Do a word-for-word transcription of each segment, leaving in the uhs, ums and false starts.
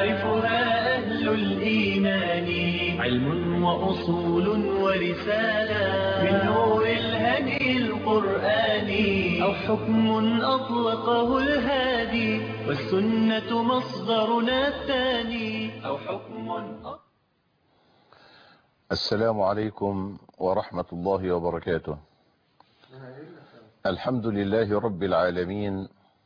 يعرفها أهل الإيمان، علم وأصول ورسالة من نور الهدي القرآني، أو حكم أطلقه الهادي والسنة مصدرنا الثاني، أو حكم أطلقه. السلام عليكم ورحمة الله وبركاته. الحمد لله رب العالمين،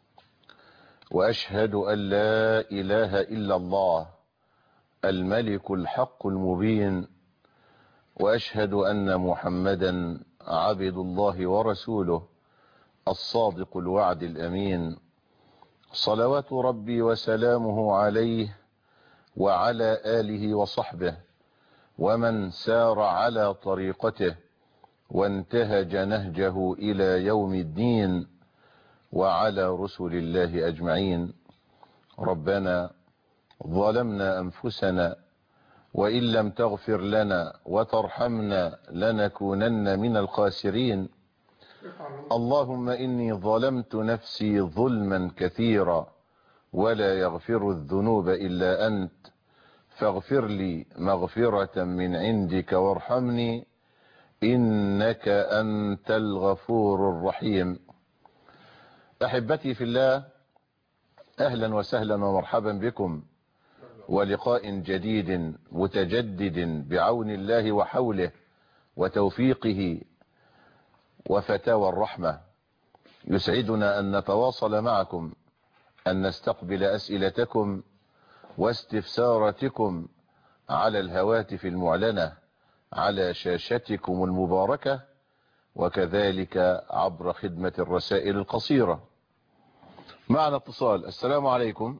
وأشهد أن لا إله إلا الله الملك الحق المبين، وأشهد أن محمدا عبد الله ورسوله الصادق الوعد الأمين، صلوات ربي وسلامه عليه وعلى آله وصحبه ومن سار على طريقته وانتهج نهجه إلى يوم الدين، وعلى رسل الله أجمعين. ربنا ظلمنا أنفسنا وإن لم تغفر لنا وترحمنا لنكونن من الخاسرين. اللهم إني ظلمت نفسي ظلما كثيرا ولا يغفر الذنوب إلا أنت، فاغفر لي مغفرة من عندك وارحمني إنك أنت الغفور الرحيم. أحبتي في الله، أهلا وسهلا ومرحبا بكم، ولقاء جديد متجدد بعون الله وحوله وتوفيقه وفتاوى الرحمة. يسعدنا أن نتواصل معكم، أن نستقبل أسئلتكم واستفساراتكم على الهواتف المعلنة على شاشتكم المباركة، وكذلك عبر خدمة الرسائل القصيرة. معنا اتصال. السلام عليكم.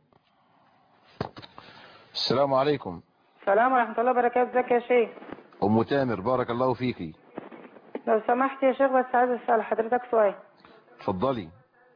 السلام عليكم. السلام ورحمة الله وبركاته. ازيك يا شيخ؟ أم تامر، بارك الله فيكي. لو سمحت يا شيخ، بس عايز أسأل حضرتك سؤال. اتفضلي.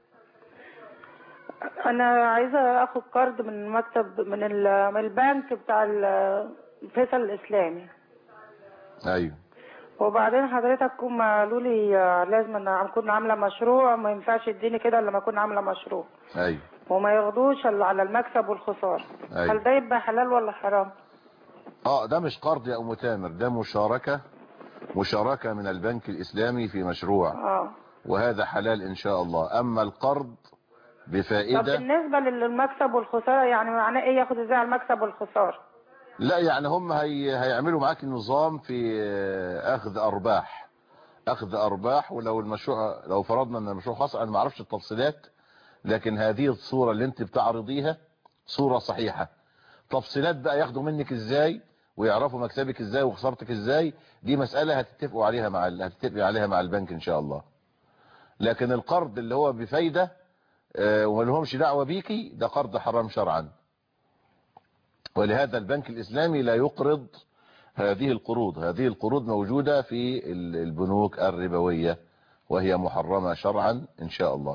أنا عايزة أخد قرض من مكتب من من البنك بتاع الفيصل الإسلامي. أيوه. وبعدين حضرتك هم قالوا لي لازم أنا أكون عاملة مشروع، ما ينفعش يديني كده إلا لما أكون عاملة مشروع. أيوه. وما ياخدوش إلا على المكسب والخسارة. أيوه. هل ده يبقى حلال ولا حرام؟ اه ده مش قرض يا أم تامر، ده مشاركة مشاركة من البنك الإسلامي في مشروع. اه وهذا حلال إن شاء الله. أما القرض بفائدة. طب بالنسبة للمكسب والخسارة يعني معناه إيه ياخد إزاي على المكسب والخسارة؟ لا يعني هم هي هيعملوا معاك النظام في أخذ أرباح أخذ أرباح ولو المشروع، لو فرضنا أن المشروع خاص، أنا ما أعرفش التفصيلات، لكن هذه الصورة اللي أنت بتعرضيها صورة صحيحة. تفصيلات بقى ياخدوا منك إزاي ويعرفوا مكسبك إزاي وخسارتك إزاي، دي مسألة هتتفقوا عليها مع هتتفقوا عليها مع البنك إن شاء الله. لكن القرض اللي هو بفايدة آه وما لهمش دعوة بيكي، ده قرض حرام شرعا. ولهذا البنك الإسلامي لا يقرض هذه القروض. هذه القروض موجودة في البنوك الربوية وهي محرمة شرعا إن شاء الله.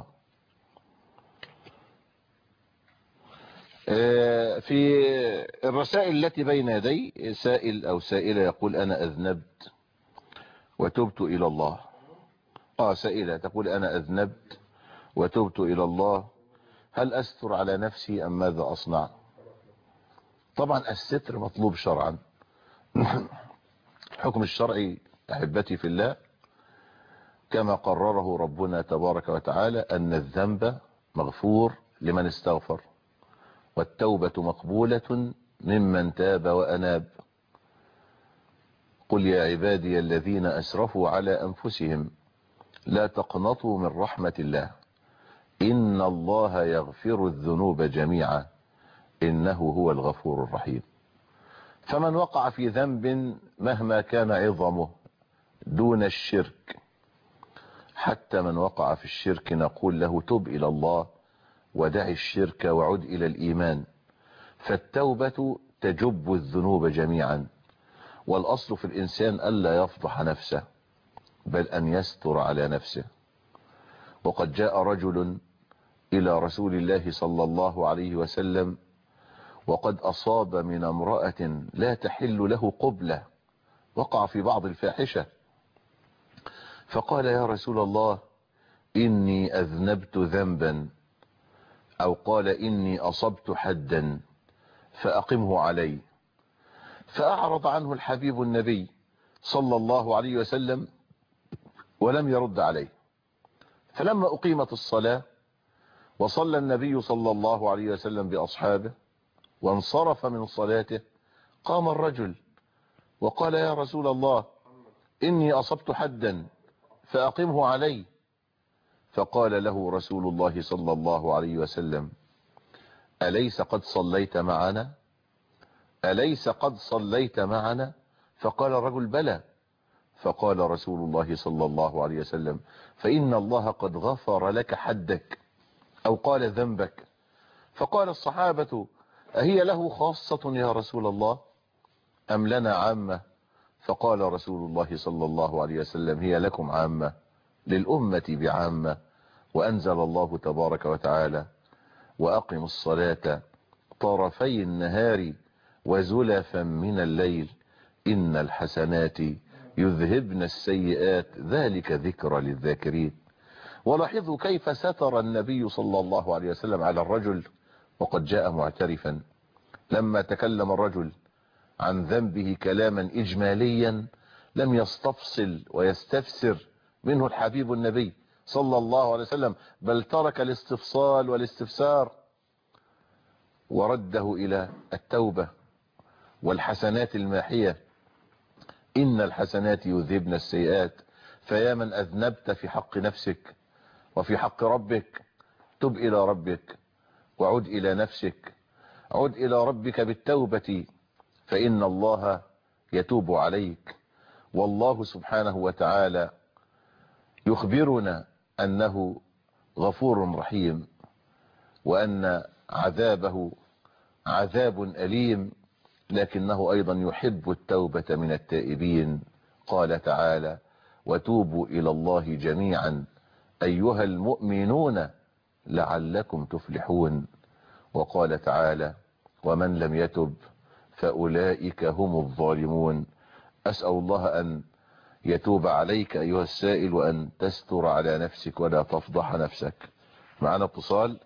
في الرسائل التي بين يدي سائل أو سائلة يقول أنا أذنبت وتبت إلى الله. آه سائلة تقول أنا أذنبت وتبت إلى الله، هل أستر على نفسي أم ماذا أصنع؟ طبعا الستر مطلوب شرعا. الحكم الشرعي أحبتي في الله كما قرره ربنا تبارك وتعالى أن الذنب مغفور لمن استغفر، والتوبة مقبولة ممن تاب وأناب. قل يا عبادي الذين أسرفوا على أنفسهم لا تقنطوا من رحمة الله إن الله يغفر الذنوب جميعا إنه هو الغفور الرحيم. فمن وقع في ذنب مهما كان عظمه دون الشرك، حتى من وقع في الشرك نقول له تب إلى الله ودع الشرك وعد إلى الإيمان. فالتوبة تجب الذنوب جميعا، والأصل في الإنسان ألا يفضح نفسه بل أن يستر على نفسه. وقد جاء رجل إلى رسول الله صلى الله عليه وسلم وقد أصاب من امرأة لا تحل له قبلة، وقع في بعض الفاحشة، فقال يا رسول الله إني أذنبت ذنبا، أو قال إني أصبت حدا فأقمه علي. فأعرض عنه الحبيب النبي صلى الله عليه وسلم ولم يرد عليه. فلما أقيمت الصلاة وصلى النبي صلى الله عليه وسلم بأصحابه وانصرف من صلاته، قام الرجل وقال: يا رسول الله، إني أصبت حدا فأقمه علي. فقال له رسول الله صلى الله عليه وسلم: أليس قد صليت معنا؟ أليس قد صليت معنا؟ فقال الرجل: بلى. فقال رسول الله صلى الله عليه وسلم: فإن الله قد غفر لك حدك، أو قال ذنبك. فقال الصحابة: أهي له خاصة يا رسول الله أم لنا عامة؟ فقال رسول الله صلى الله عليه وسلم: هي لكم عامة، للأمة بعامة. وأنزل الله تبارك وتعالى: وأقم الصلاة طرفي النهار وزلفا من الليل إن الحسنات يذهبن السيئات ذلك ذكرى للذاكرين. ولاحظوا كيف ستر النبي صلى الله عليه وسلم على الرجل وقد جاء معترفا. لما تكلم الرجل عن ذنبه كلاما إجماليا لم يستفصل ويستفسر منه الحبيب النبي صلى الله عليه وسلم، بل ترك الاستفصال والاستفسار ورده إلى التوبة والحسنات الماحية. إن الحسنات يذهبن السيئات. فيا من أذنبت في حق نفسك وفي حق ربك، تب إلى ربك وعد إلى نفسك، عد إلى ربك بالتوبة، فإن الله يتوب عليك. والله سبحانه وتعالى يخبرنا أنه غفور رحيم، وأن عذابه عذاب أليم، لكنه أيضا يحب التوبة من التائبين. قال تعالى: وتوبوا إلى الله جميعا أيها المؤمنون لعلكم تفلحون. وقال تعالى: ومن لم يتب فأولئك هم الظالمون. أسأل الله أن يتوب عليك أيها السائل، وأن تستر على نفسك ولا تفضح نفسك. معنا اتصال.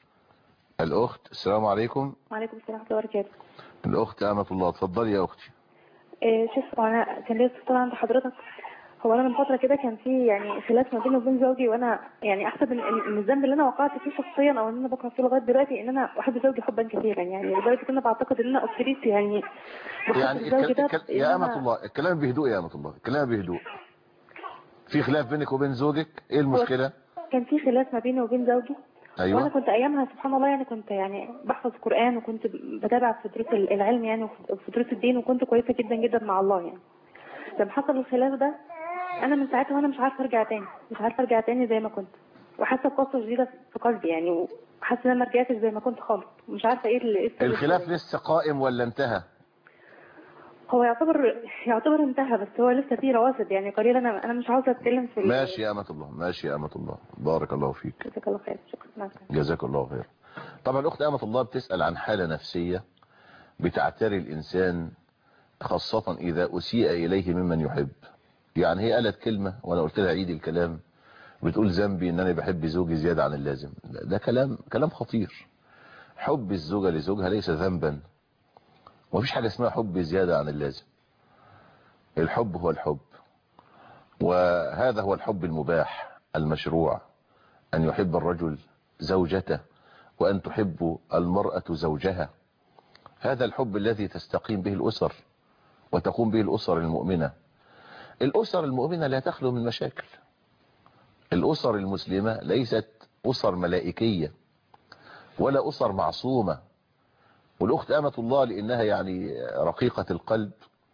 الأخت، السلام عليكم. وعليكم السلام ورحمة الله وبركاته. الأخت أمة الله، اتفضلي يا أختي. إيه شوف، أنا كان ليا استفسار عند حضرتك. هو أنا من فترة كده كان في يعني خلاف ما بيني وبين زوجي، وأنا يعني أحسب إن إن الذنب اللي أنا وقعت فيه شخصيا أو إن أنا بكره فيه لغاية دلوقتي إن أنا أحب زوجي حبا كثيرا، يعني لدرجة إن أنا بعتقد إن أنا أثريت يعني يعني بحب زوجي الكل... ده. الكل... يا أمة الله، الكلام بهدوء يا أمة الله، الكلام بهدوء. في خلاف بينك وبين زوجك، إيه المشكلة؟ كان في خلاف ما بيني وبين زوجي. أيوة. وانا كنت ايامها سبحان الله يعني كنت يعني بحفظ قرآن، وكنت بتابع في دروس العلم يعني وفي دروس الدين، وكنت كويسة جدا جدا مع الله يعني. لما حصل الخلاف ده انا من ساعتها وانا مش عارفه ارجع تاني، مش عارفه ارجع تاني زي ما كنت، وحاسه بقسوه شديده في قلبي يعني، وحاسه ان انا ما رجعتش زي ما كنت خالص، ومش عارفه ايه اللي الخلاف لسه قائم ولا انتهى؟ هو يعتبر يعتبر انتهى، بس هو لسه فيه رواسب يعني قليلا. انا انا مش عاوزه اتكلم في ماشي يا أمة الله، ماشي يا أمة الله، بارك الله فيك. جزاك الله خير. شكرا. جزاك الله خير. طبعا الأخت أمة الله بتسأل عن حالة نفسية بتعتري الإنسان، خاصة إذا أسيء إليه ممن يحب. يعني هي قالت كلمة وأنا قلت لها عيد الكلام، بتقول ذنبي إن أنا بحب زوجي زيادة عن اللازم. ده كلام كلام خطير. حب الزوجة لزوجها ليس ذنبا، ومفيش حاجة اسمها حب زيادة عن اللازم. الحب هو الحب، وهذا هو الحب المباح المشروع، أن يحب الرجل زوجته وأن تحب المرأة زوجها. هذا الحب الذي تستقيم به الأسر وتقوم به الأسر المؤمنة. الأسر المؤمنة لا تخلو من مشاكل. الأسر المسلمة ليست أسر ملائكية ولا أسر معصومة. والأخت أمة الله لأنها يعني رقيقة القلب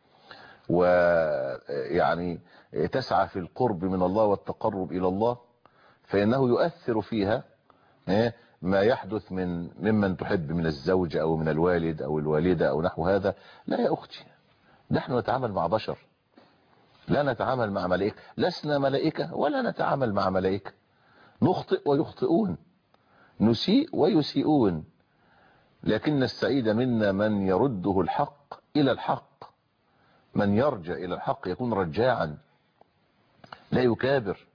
ويعني تسعى في القرب من الله والتقرب إلى الله، فإنه يؤثر فيها ما يحدث من ممن تحب من الزوج أو من الوالد أو الوالدة أو نحو هذا. لا يا أختي، نحن نتعامل مع بشر، لا نتعامل مع ملائكة، لسنا ملائكة ولا نتعامل مع ملائكة. نخطئ ويخطئون، نسيء ويسيئون، لكن السعيد منا من يرده الحق إلى الحق، من يرجع إلى الحق يكون رجاعا لا يكابر.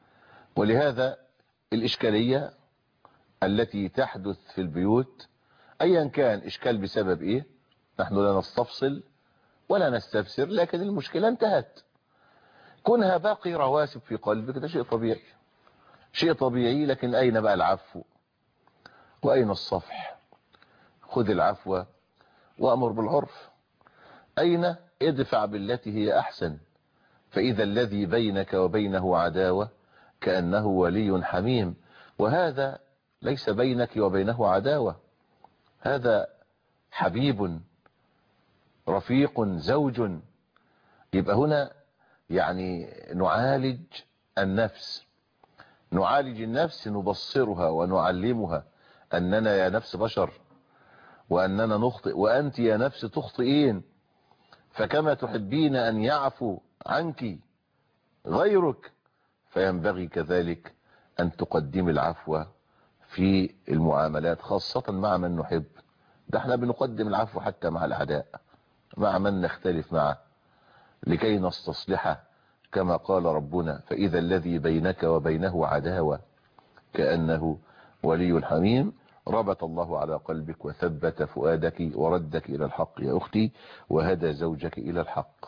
ولهذا الإشكالية التي تحدث في البيوت ايا كان اشكال بسبب ايه، نحن لا نستفصل ولا نستفسر، لكن المشكلة انتهت. كونها باقي رواسب في قلبك ده شيء طبيعي، شيء طبيعي. لكن اين بقى العفو واين الصفح؟ خذ العفو وامر بالعرف. اين؟ ادفع بالتي هي احسن، فاذا الذي بينك وبينه عداوة كأنه ولي حميم. وهذا ليس بينك وبينه عداوة، هذا حبيب رفيق زوج. يبقى هنا يعني نعالج النفس، نعالج النفس، نبصرها ونعلمها أننا يا نفس بشر، وأننا نخطئ، وأنت يا نفس تخطئين، فكما تحبين أن يعفو عنك غيرك فينبغي كذلك أن تقدم العفو في المعاملات، خاصة مع من نحب. ده احنا بنقدم العفو حتى مع الأعداء، مع من نختلف معه، لكي نستصلحه، كما قال ربنا فإذا الذي بينك وبينه عداوة كأنه ولي حميم. ربط الله على قلبك وثبت فؤادك وردك إلى الحق يا أختي، وهدى زوجك إلى الحق.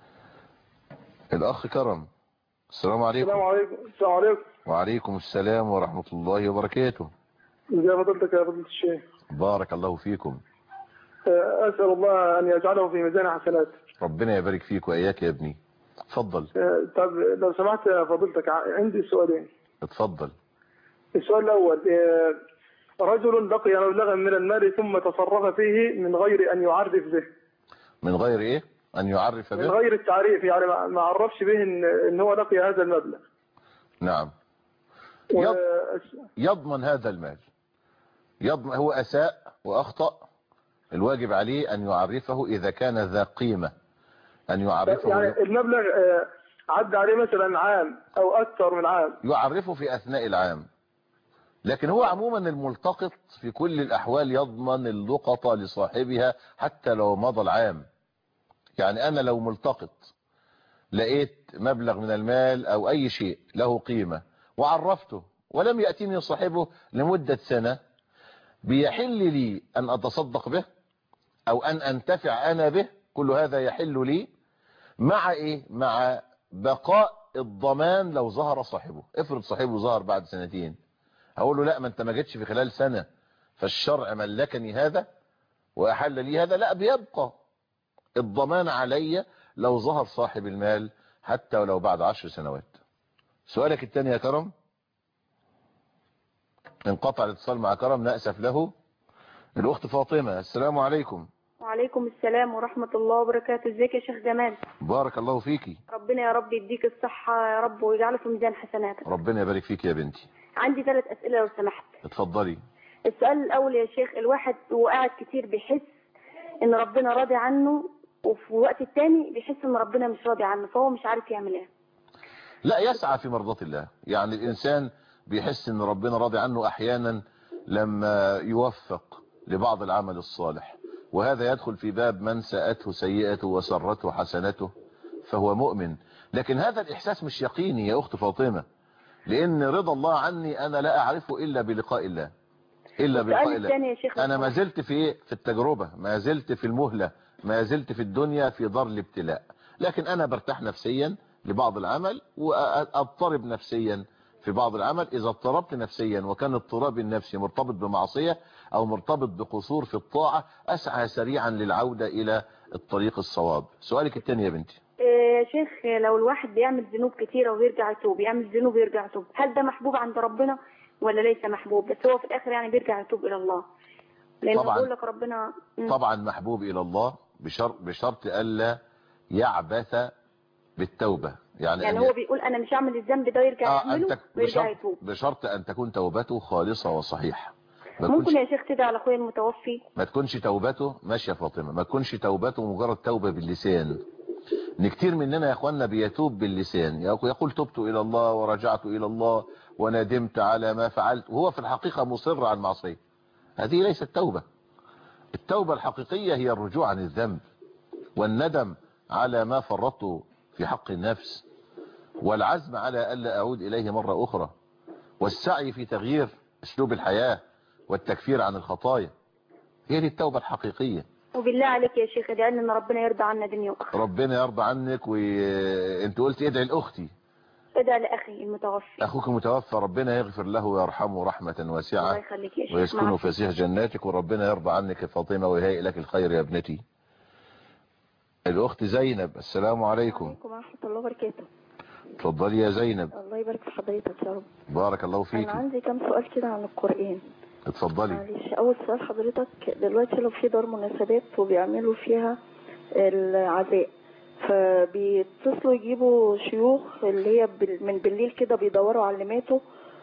الأخ كرم، السلام عليكم. السلام عليكم. السلام عليكم. وعليكم السلام ورحمة الله وبركاته. ازي فضلتك يا فضيلة الشيخ؟ بارك الله فيكم. أسأل الله أن يجعله في ميزان حسنات. ربنا يبارك فيك وإياك يا ابني. اتفضل. طب لو سمحت يا فضيلتك عندي سؤالين. اتفضل. السؤال الأول، رجل لقي مبلغا من المال ثم تصرف فيه من غير أن يعرف به. من غير إيه؟ أن يعرف به؟ من غير التعريف، يعني ما عرفش به إن, إن هو لقي هذا المبلغ. نعم. و... يضمن هذا المال، يضمن. هو أساء وأخطأ، الواجب عليه أن يعرفه إذا كان ذا قيمة، أن يعرفه. يعني المبلغ عدى عليه مثلا عام أو أكثر من عام، يعرفه في أثناء العام. لكن هو عموما الملتقط في كل الأحوال يضمن اللقطة لصاحبها حتى لو مضى العام. يعني أنا لو ملتقط لقيت مبلغ من المال أو أي شيء له قيمة وعرفته ولم يأتيني صاحبه لمدة سنة، بيحل لي أن أتصدق به أو أن أنتفع أنا به، كل هذا يحل لي، مع إيه؟ مع بقاء الضمان لو ظهر صاحبه. افرض صاحبه ظهر بعد سنتين، هقول له لا، ما انت ما جتش في خلال سنة فالشرع ملكني هذا وأحل لي هذا. لا، بيبقى الضمان علي لو ظهر صاحب المال حتى ولو بعد عشر سنوات. سؤالك الثاني يا كرم. انقطع الاتصال مع كرم، نأسف له. الأخت فاطمة، السلام عليكم. وعليكم السلام ورحمة الله وبركاته. ازيك يا شيخ جمال؟ بارك الله فيكي. ربنا يا رب يديك الصحة يا رب ويجعله في ميزان حسناتك. ربنا يبارك فيك يا بنتي. عندي ثلاث أسئلة لو سمحت. اتفضلي. السؤال الأول يا شيخ، الواحد وقاعد كتير بيحس إن ربنا راضي عنه، وفي وقت التاني بيحس إن ربنا مش راضي عنه، فهو مش عارف يعمل ايه. لا، يسعى في مرضاة الله. يعني الإنسان بيحس إن ربنا راضي عنه أحيانا لما يوفق لبعض العمل الصالح، وهذا يدخل في باب من ساءته سيئته وسرته حسنته فهو مؤمن. لكن هذا الإحساس مش يقيني يا أخت فاطمة، لأن رضا الله عني أنا لا أعرفه إلا بلقاء الله، إلا بلقاء الله. أنا ما زلت في في التجربة، ما زلت في المهلة، ما زلت في الدنيا في دار الابتلاء، لكن أنا برتاح نفسيا لبعض العمل وأضطرب نفسيا في بعض العمل. إذا اضطربت نفسيا وكان اضطراب النفسي مرتبط بمعصية أو مرتبط بقصور في الطاعة، أسعى سريعا للعودة إلى الطريق الصواب. سؤالك الثاني يا بنتي. يا شيخ، لو الواحد بيعمل ذنوب كتيرة ويرجع يتوب، يعمل ذنوب ويرجع يتوب، هل ده محبوب عند ربنا ولا ليس محبوب؟ بس هو في الآخر يعني بيرجع يتوب إلى الله، لأن بقول لك ربنا طبعا محبوب إلى الله بشرط بشرط ألا يعبث بالتوبة. يعني, يعني هو بيقول أنا مش هعمل الذنب ده يرجع آه يعمله ويرجع يتوب، بشرط أن تكون توبته خالصة وصحيحة. ممكن يا شيخ تدعي على أخويا المتوفي؟ ما تكونش توبته ماشي يا فاطمة، ما تكونش توبته مجرد توبة باللسان. ان كتير مننا يا اخواننا بيتوب باللسان، يقول تبت الى الله ورجعت الى الله وندمت على ما فعلت، وهو في الحقيقة مصر على المعصية. هذه ليست توبة. التوبة الحقيقية هي الرجوع عن الذنب والندم على ما فرطت في حق النفس، والعزم على ألا أعود إليه مرة أخرى، والسعي في تغيير أسلوب الحياة والتكفير عن الخطايا. هي دي التوبة الحقيقية. وبالله عليك يا شيخ ادعي لنا ربنا يرضى عنا دنيا واخره. ربنا يرضى عنك. وانت قلت ادعي لاختي. ادعي لاخي المتوفي. اخوك المتوفى ربنا يغفر له ويرحمه رحمة واسعة. الله يخليك يا شيخ. ويسكنه فسيح جناتك. وربنا يرضى عنك يا فاطمة ويهيئ لك الخير يا ابنتي. الاخت زينب. السلام عليكم. وعليكم ورحمة الله وبركاته. اتفضلي يا زينب. الله يبارك في حضرتك يا رب. بارك الله فيك. انا عندي كم سؤال كده عن القرآن. اتفضلي. معلش، اول سؤال حضرتك، دلوقتي لو في دار مناسبات وبيعملوا فيها العزاء، فبيتصلوا يجيبوا شيوخ اللي هي من بالليل كده بيدوروا على اللي ماتوا،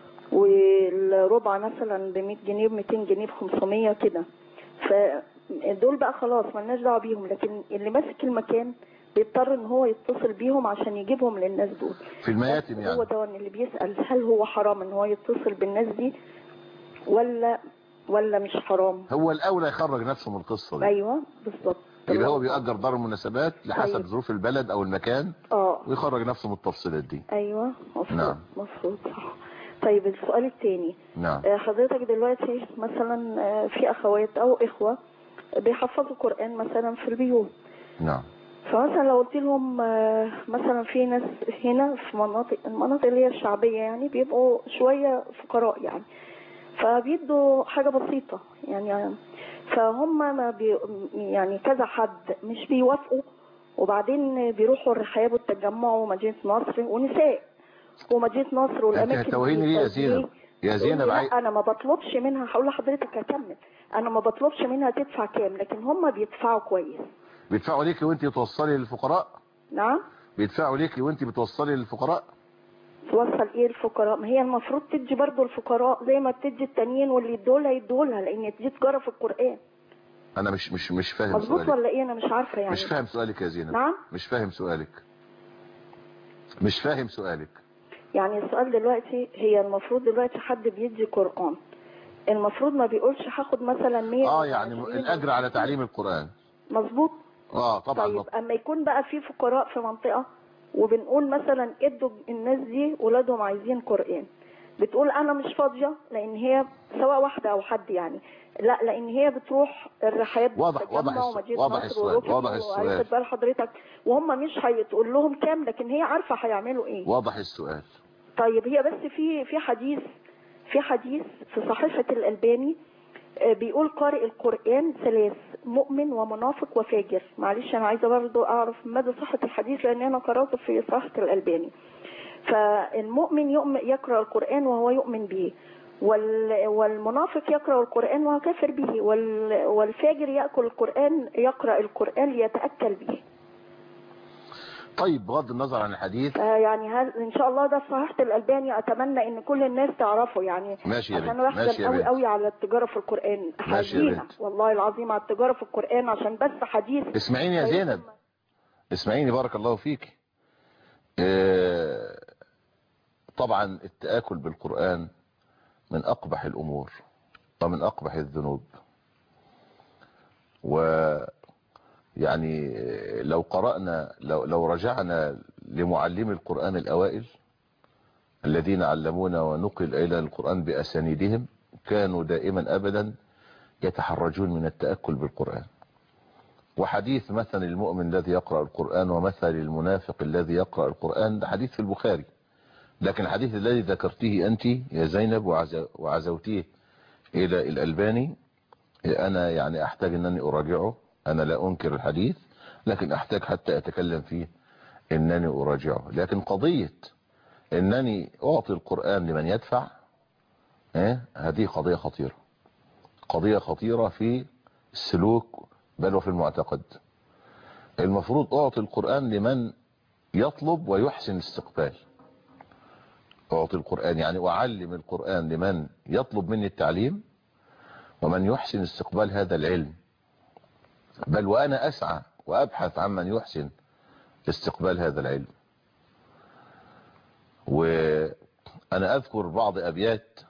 والربع مثلا ب مية جنيه ب ميتين جنيه ب خمسمية كده، فدول بقى خلاص مالناش دعوه بيهم، لكن اللي ماسك المكان بيضطر ان هو يتصل بيهم عشان يجيبهم للناس دول في المياتم. يعني هو ده اللي بيسأل هل هو حرام ان هو يتصل بالناس دي ولا ولا مش حرام؟ هو الاولى يخرج نفسه من القصه دي. ايوه بالظبط. يبقى هو بيأجر دار المناسبات لحسب طيب. ظروف البلد او المكان اه ويخرج نفسه من التفصيلات دي. ايوه مفروض. نعم مفروض صح. طيب السؤال الثاني. نعم. حضرتك دلوقتي مثلا في اخوات او اخوه بيحفظوا قرآن مثلا في البيوت. نعم. فمثلا لو قلت لهم مثلا في ناس هنا في مناطق المناطق اللي هي الشعبيه يعني بيبقوا شويه فقراء يعني، فبيدوا حاجه بسيطه يعني، فهم ما بي يعني كذا حد مش بيوافقوا، وبعدين بيروحوا الرحاب والتجمع ومدينه نصر ونساء ومدينه نصر والاماكن دي. توهيني ليه يا زينب؟ يا زينب عاي... انا ما بطلبش منها، هقول لحضرتك هكمل، انا ما بطلبش منها تدفع كام، لكن هم بيدفعوا كويس. بيدفعوا ليكي وانت توصلي للفقراء؟ نعم. بيدفعوا ليكي وانت بتوصلي للفقراء؟ توصل ايه الفقراء؟ ما هي المفروض تدي برضو الفقراء زي ما بتدي التانيين، واللي يدولها يدولها، لان دي تجاره في القرآن. انا مش مش مش فاهم سؤالك. مظبوط ولا ايه؟ انا مش عارفه يعني. مش فاهم سؤالك يا زينب. نعم. مش فاهم سؤالك. مش فاهم سؤالك. يعني السؤال دلوقتي، هي المفروض دلوقتي حد بيدي قرآن المفروض ما بيقولش هاخد مثلا مية اه يعني الاجر على تعليم القرآن. مظبوط. اه طبعا. طيب مط... اما يكون بقى في فقراء في منطقة وبنقول مثلا ادوا الناس دي ولادهم عايزين قرآن، بتقول انا مش فاضية، لان هي سواء واحدة او حد يعني، لا لان هي بتروح الرحاب واضح واضح السؤال واضح السؤال واضح السؤال بال حضرتك، وهم مش هيتقول لهم كام، لكن هي عارفة هيعملوا ايه. واضح السؤال. طيب هي بس في في حديث في حديث في صحيفة الألباني بيقول قارئ القرآن ثلاث: مؤمن ومنافق وفاجر. معلش انا عايزه برضو اعرف مدى صحة الحديث، لان انا قرأته في صحيفة الألباني. فالمؤمن يقرأ القرآن وهو يؤمن به، والمنافق يقرأ القرآن وهو كافر به، والفاجر يأكل القرآن يقرأ القرآن ليتأكل به. طيب بغض النظر عن الحديث يعني هل ان شاء الله ده في صحيفة الألباني، اتمنى ان كل الناس تعرفه يعني. ماشي يا بنت. عشان واحد قوي قوي على التجارة في القرآن. ماشي والله العظيم على التجارة في القرآن، عشان بس حديث. اسمعيني يا زينب، اسمعيني بارك الله فيك. اه طبعا التآكل بالقرآن من اقبح الامور ومن اقبح الذنوب، و يعني لو قرأنا لو, لو رجعنا لمعلمي القرآن الأوائل الذين علمونا ونقل إلى القرآن بأسانيدهم، كانوا دائما أبدا يتحرجون من التأكل بالقرآن. وحديث مثل المؤمن الذي يقرأ القرآن ومثل المنافق الذي يقرأ القرآن ده حديث في البخاري، لكن الحديث الذي ذكرتيه أنت يا زينب وعزوتيه إلى الألباني، أنا يعني أحتاج أنني أراجعه. أنا لا أنكر الحديث، لكن أحتاج حتى أتكلم فيه أنني أراجعه. لكن قضية أنني أعطي القرآن لمن يدفع، اه هذه قضية خطيرة، قضية خطيرة في السلوك بل وفي المعتقد. المفروض أعطي القرآن لمن يطلب ويحسن الاستقبال. أعطي القرآن يعني أعلم القرآن لمن يطلب مني التعليم ومن يحسن استقبال هذا العلم، بل وأنا أسعى وأبحث عن من يحسن استقبال هذا العلم. وأنا أذكر بعض أبيات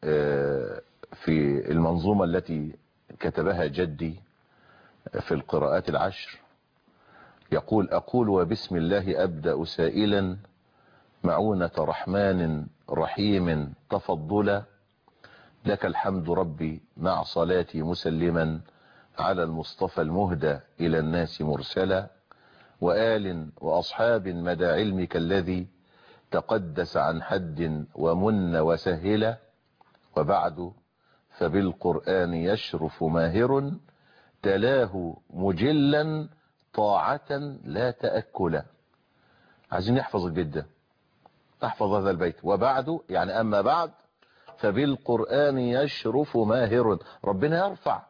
في المنظومة التي كتبها جدي في القراءات العشر، يقول: أقول وبسم الله أبدأ سائلا معونة رحمن رحيم تفضلا، لك الحمد ربي مع صلاتي مسلما على المصطفى المهدى إلى الناس مرسلا، وآل وأصحاب مدى علمك الذي تقدس عن حد ومن وسهلا. وبعد فبالقرآن يشرف ماهر تلاه مجلا طاعة لا تأكلا. عايزين نحفظ البيت ده، احفظ هذا البيت. وبعد يعني أما بعد فبالقرآن يشرف ماهر، ربنا يرفع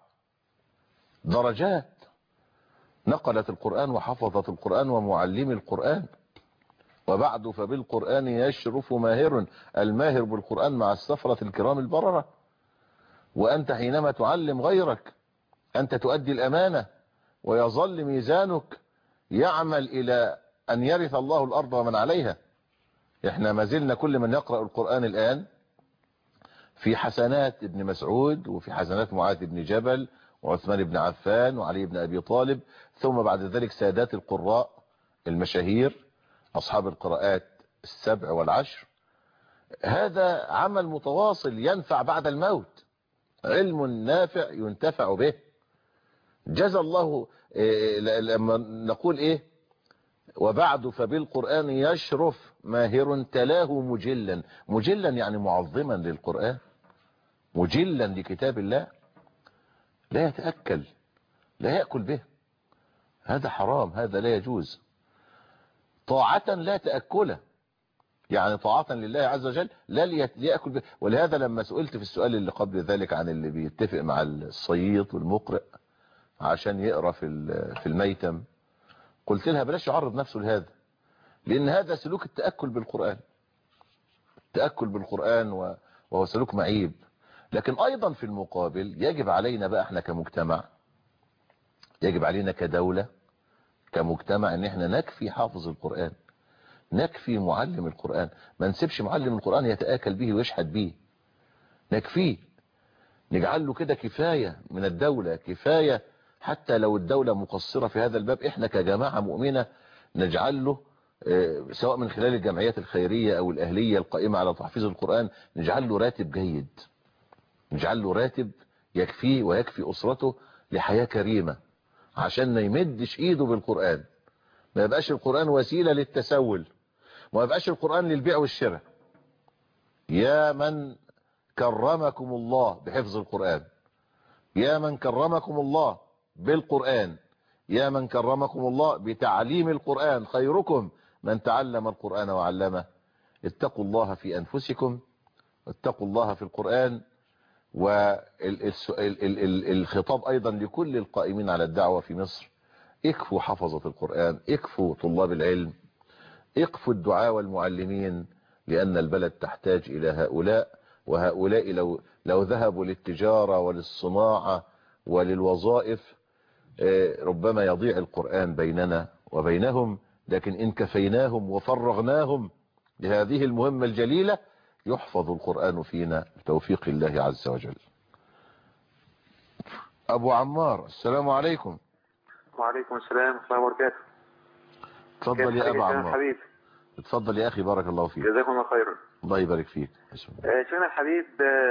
درجات نقلت القرآن وحفظت القرآن ومعلم القرآن. وبعد فبالقرآن يشرف ماهر، الماهر بالقرآن مع السفرة الكرام البررة. وأنت حينما تعلم غيرك أنت تؤدي الأمانة، ويظل ميزانك يعمل إلى أن يرث الله الأرض ومن عليها. احنا ما زلنا كل من يقرأ القرآن الآن في حسنات ابن مسعود، وفي حسنات معاذ بن جبل وعثمان بن عفان وعلي بن أبي طالب، ثم بعد ذلك سادات القراء المشاهير أصحاب القراءات السبع والعشر. هذا عمل متواصل ينفع بعد الموت، علم نافع ينتفع به. جزى الله إيه لما نقول ايه وبعد فبالقرآن يشرف ماهر تلاه مجلا، مجلا يعني معظما للقرآن، مجلا لكتاب الله، لا يتأكل لا يأكل به، هذا حرام، هذا لا يجوز. طاعة لا تأكله، يعني طاعة لله عز وجل لا ليأكل به. ولهذا لما سئلت في السؤال اللي قبل ذلك عن اللي بيتفق مع الصييط والمقرئ عشان يقرأ في في الميتم، قلت لها بلاش يعرض نفسه لهذا، لأن هذا سلوك التأكل بالقرآن، التأكل بالقرآن وهو سلوك معيب. لكن أيضا في المقابل يجب علينا بقى احنا كمجتمع، يجب علينا كدولة كمجتمع ان احنا نكفي حافظ القرآن، نكفي معلم القرآن، ما نسيبش معلم القرآن يتآكل به ويشحد به، نكفيه، نجعل له كده كفاية من الدولة، كفاية حتى لو الدولة مقصرة في هذا الباب، احنا كجماعة مؤمنة نجعل له سواء من خلال الجمعيات الخيرية او الاهلية القائمة على تحفيظ القرآن، نجعل له راتب جيد، نجعل له راتب يكفيه ويكفي اسرته لحياة كريمة، عشان ما يمدش ايده بالقرآن، ما يبقاش القرآن وسيلة للتسول، ما يبقاش القرآن للبيع والشراء. يا من كرمكم الله بحفظ القرآن، يا من كرمكم الله بالقرآن، يا من كرمكم الله بتعليم القرآن، خيركم من تعلم القرآن وعلمه. اتقوا الله في أنفسكم، اتقوا الله في القرآن. والخطاب أيضا لكل القائمين على الدعوة في مصر، اكفوا حفظة القرآن، اكفوا طلاب العلم، اكفوا الدعاة والمعلمين، لأن البلد تحتاج إلى هؤلاء. وهؤلاء لو, لو ذهبوا للتجارة وللصناعة وللوظائف ربما يضيع القرآن بيننا وبينهم. لكن إن كفيناهم وفرغناهم لهذه المهمة الجليلة يحفظ القرآن فينا بتوفيق الله عز وجل. أبو عمار، السلام عليكم. وعليكم السلام ورحمة الله وبركاته. اتفضل يا أبو عمار. حبيب. اتفضل يا أخي، بارك الله فيك. جزاكم الله خيرا. الله يبارك فيك. شيخنا الحبيب،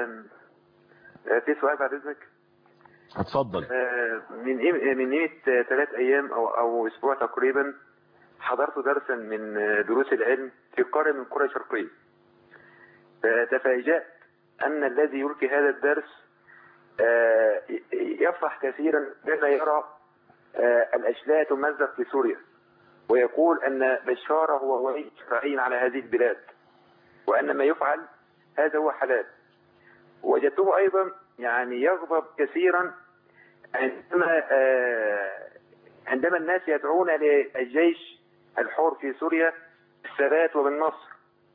في سؤال بعد إذنك. اتفضل. من من قيمة ثلاث أيام أو أو أسبوع تقريبا حضرت درسا من دروس العلم في قرية من قرى شرقية، فتفاجأت أن الذي يلقي هذا الدرس يفرح كثيرا بما يرى الأشلاء تمزق في سوريا، ويقول أن بشار هو ولي شرعي على هذه البلاد، وأن ما يفعل هذا هو حلال. وجدته أيضا يعني يغضب كثيرا عندما عندما الناس يدعون للجيش الحر في سوريا بالثبات وبالنصر،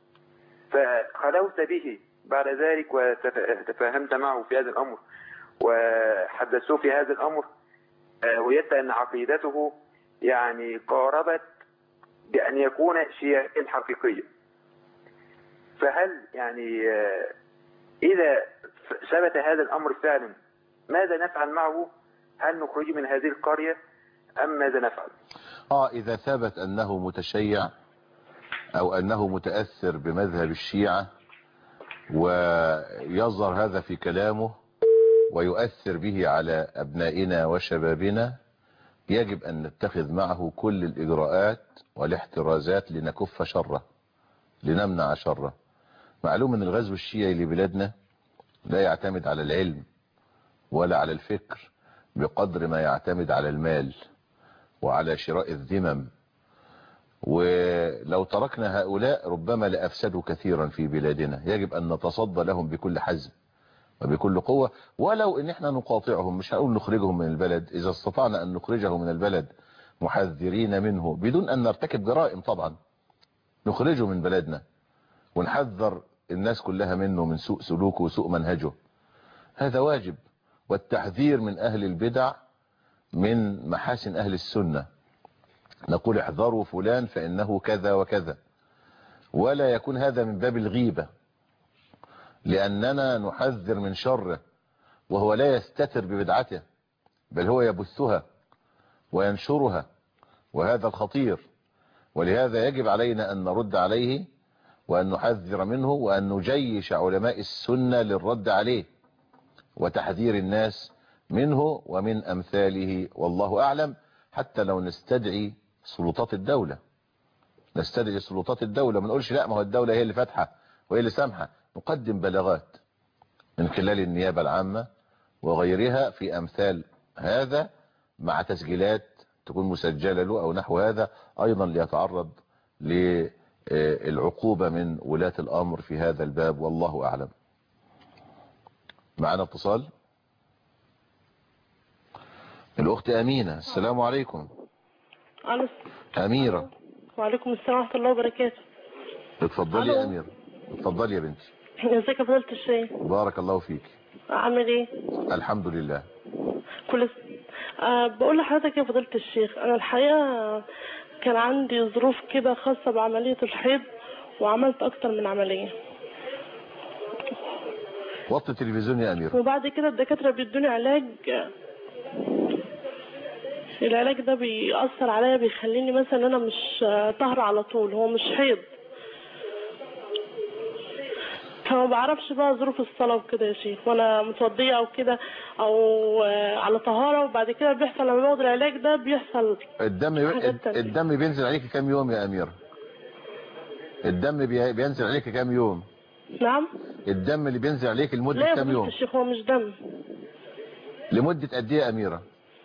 فخلوت به بعد ذلك وتفاهمت معه في هذا الأمر وحدثوه في هذا الأمر، وجدت أن عقيدته يعني قاربت بأن يكون شيعيا حقيقيا. فهل يعني إذا ثبت هذا الأمر فعلا ماذا نفعل معه؟ هل نخرج من هذه القرية أم ماذا نفعل؟ آه إذا ثبت أنه متشيع أو أنه متأثر بمذهب الشيعة ويظهر هذا في كلامه ويؤثر به على أبنائنا وشبابنا يجب أن نتخذ معه كل الإجراءات والاحترازات لنكف شره، لنمنع شره. معلوم أن الغزو الشيعي لبلادنا لا يعتمد على العلم ولا على الفكر بقدر ما يعتمد على المال وعلى شراء الذمم، ولو تركنا هؤلاء ربما لأفسدوا كثيرا في بلادنا. يجب أن نتصدى لهم بكل حزم وبكل قوة، ولو ان احنا نقاطعهم، مش هنقول نخرجهم من البلد، اذا استطعنا ان نخرجه من البلد محذرين منه بدون ان نرتكب جرائم طبعا، نخرجه من بلدنا ونحذر الناس كلها منه، من سوء سلوكه وسوء منهجه، هذا واجب. والتحذير من اهل البدع من محاسن اهل السنة، نقول احذروا فلان فانه كذا وكذا، ولا يكون هذا من باب الغيبة لأننا نحذر من شره وهو لا يستتر ببدعته، بل هو يبثها وينشرها، وهذا الخطير. ولهذا يجب علينا أن نرد عليه وأن نحذر منه وأن نجيش علماء السنة للرد عليه وتحذير الناس منه ومن أمثاله، والله أعلم. حتى لو نستدعي سلطات الدولة، نستدعي سلطات الدولة، ما نقولش لا ما هو الدولة هي اللي فاتحة وهي اللي سامحة، نقدم بلاغات من خلال النيابة العامة وغيرها في أمثال هذا، مع تسجيلات تكون مسجلة له أو نحو هذا، أيضا ليتعرض للعقوبة من ولاة الأمر في هذا الباب، والله أعلم. معنا اتصال، الأخت أمينة. السلام عليكم. ألو. أميرة. وعليكم السلام ورحمة الله وبركاته. اتفضلي يا أميرة. اتفضلي يا بنتي. ازيك يا فضيلة الشيخ؟ بارك الله فيك. عامل ايه؟ الحمد لله. كل أه بقول لحضرتك يا فضيلة الشيخ، انا الحقيقة كان عندي ظروف كده خاصة بعملية الحيض، وعملت اكتر من عملية. وطي التلفزيون يا أميرة. وبعد كده الدكاترة بيدوني علاج، العلاج ده بيأثر عليا، بيخليني مثلا انا مش طاهرة على طول، هو مش حيض، فما بعرفش بقى ظروف الصلاة وكده يا شيخ، وانا متوضية او كده او على طهارة، وبعد كده بيحصل لما باخد العلاج ده بيحصل الدم الدم بينزل عليك كام يوم يا أميرة؟ الدم بينزل عليك كام يوم؟ نعم. الدم اللي بينزل عليك لمدة لا كام يوم؟ لا يا الشيخ، هو مش دم. لمدة قد ايه يا أميرة؟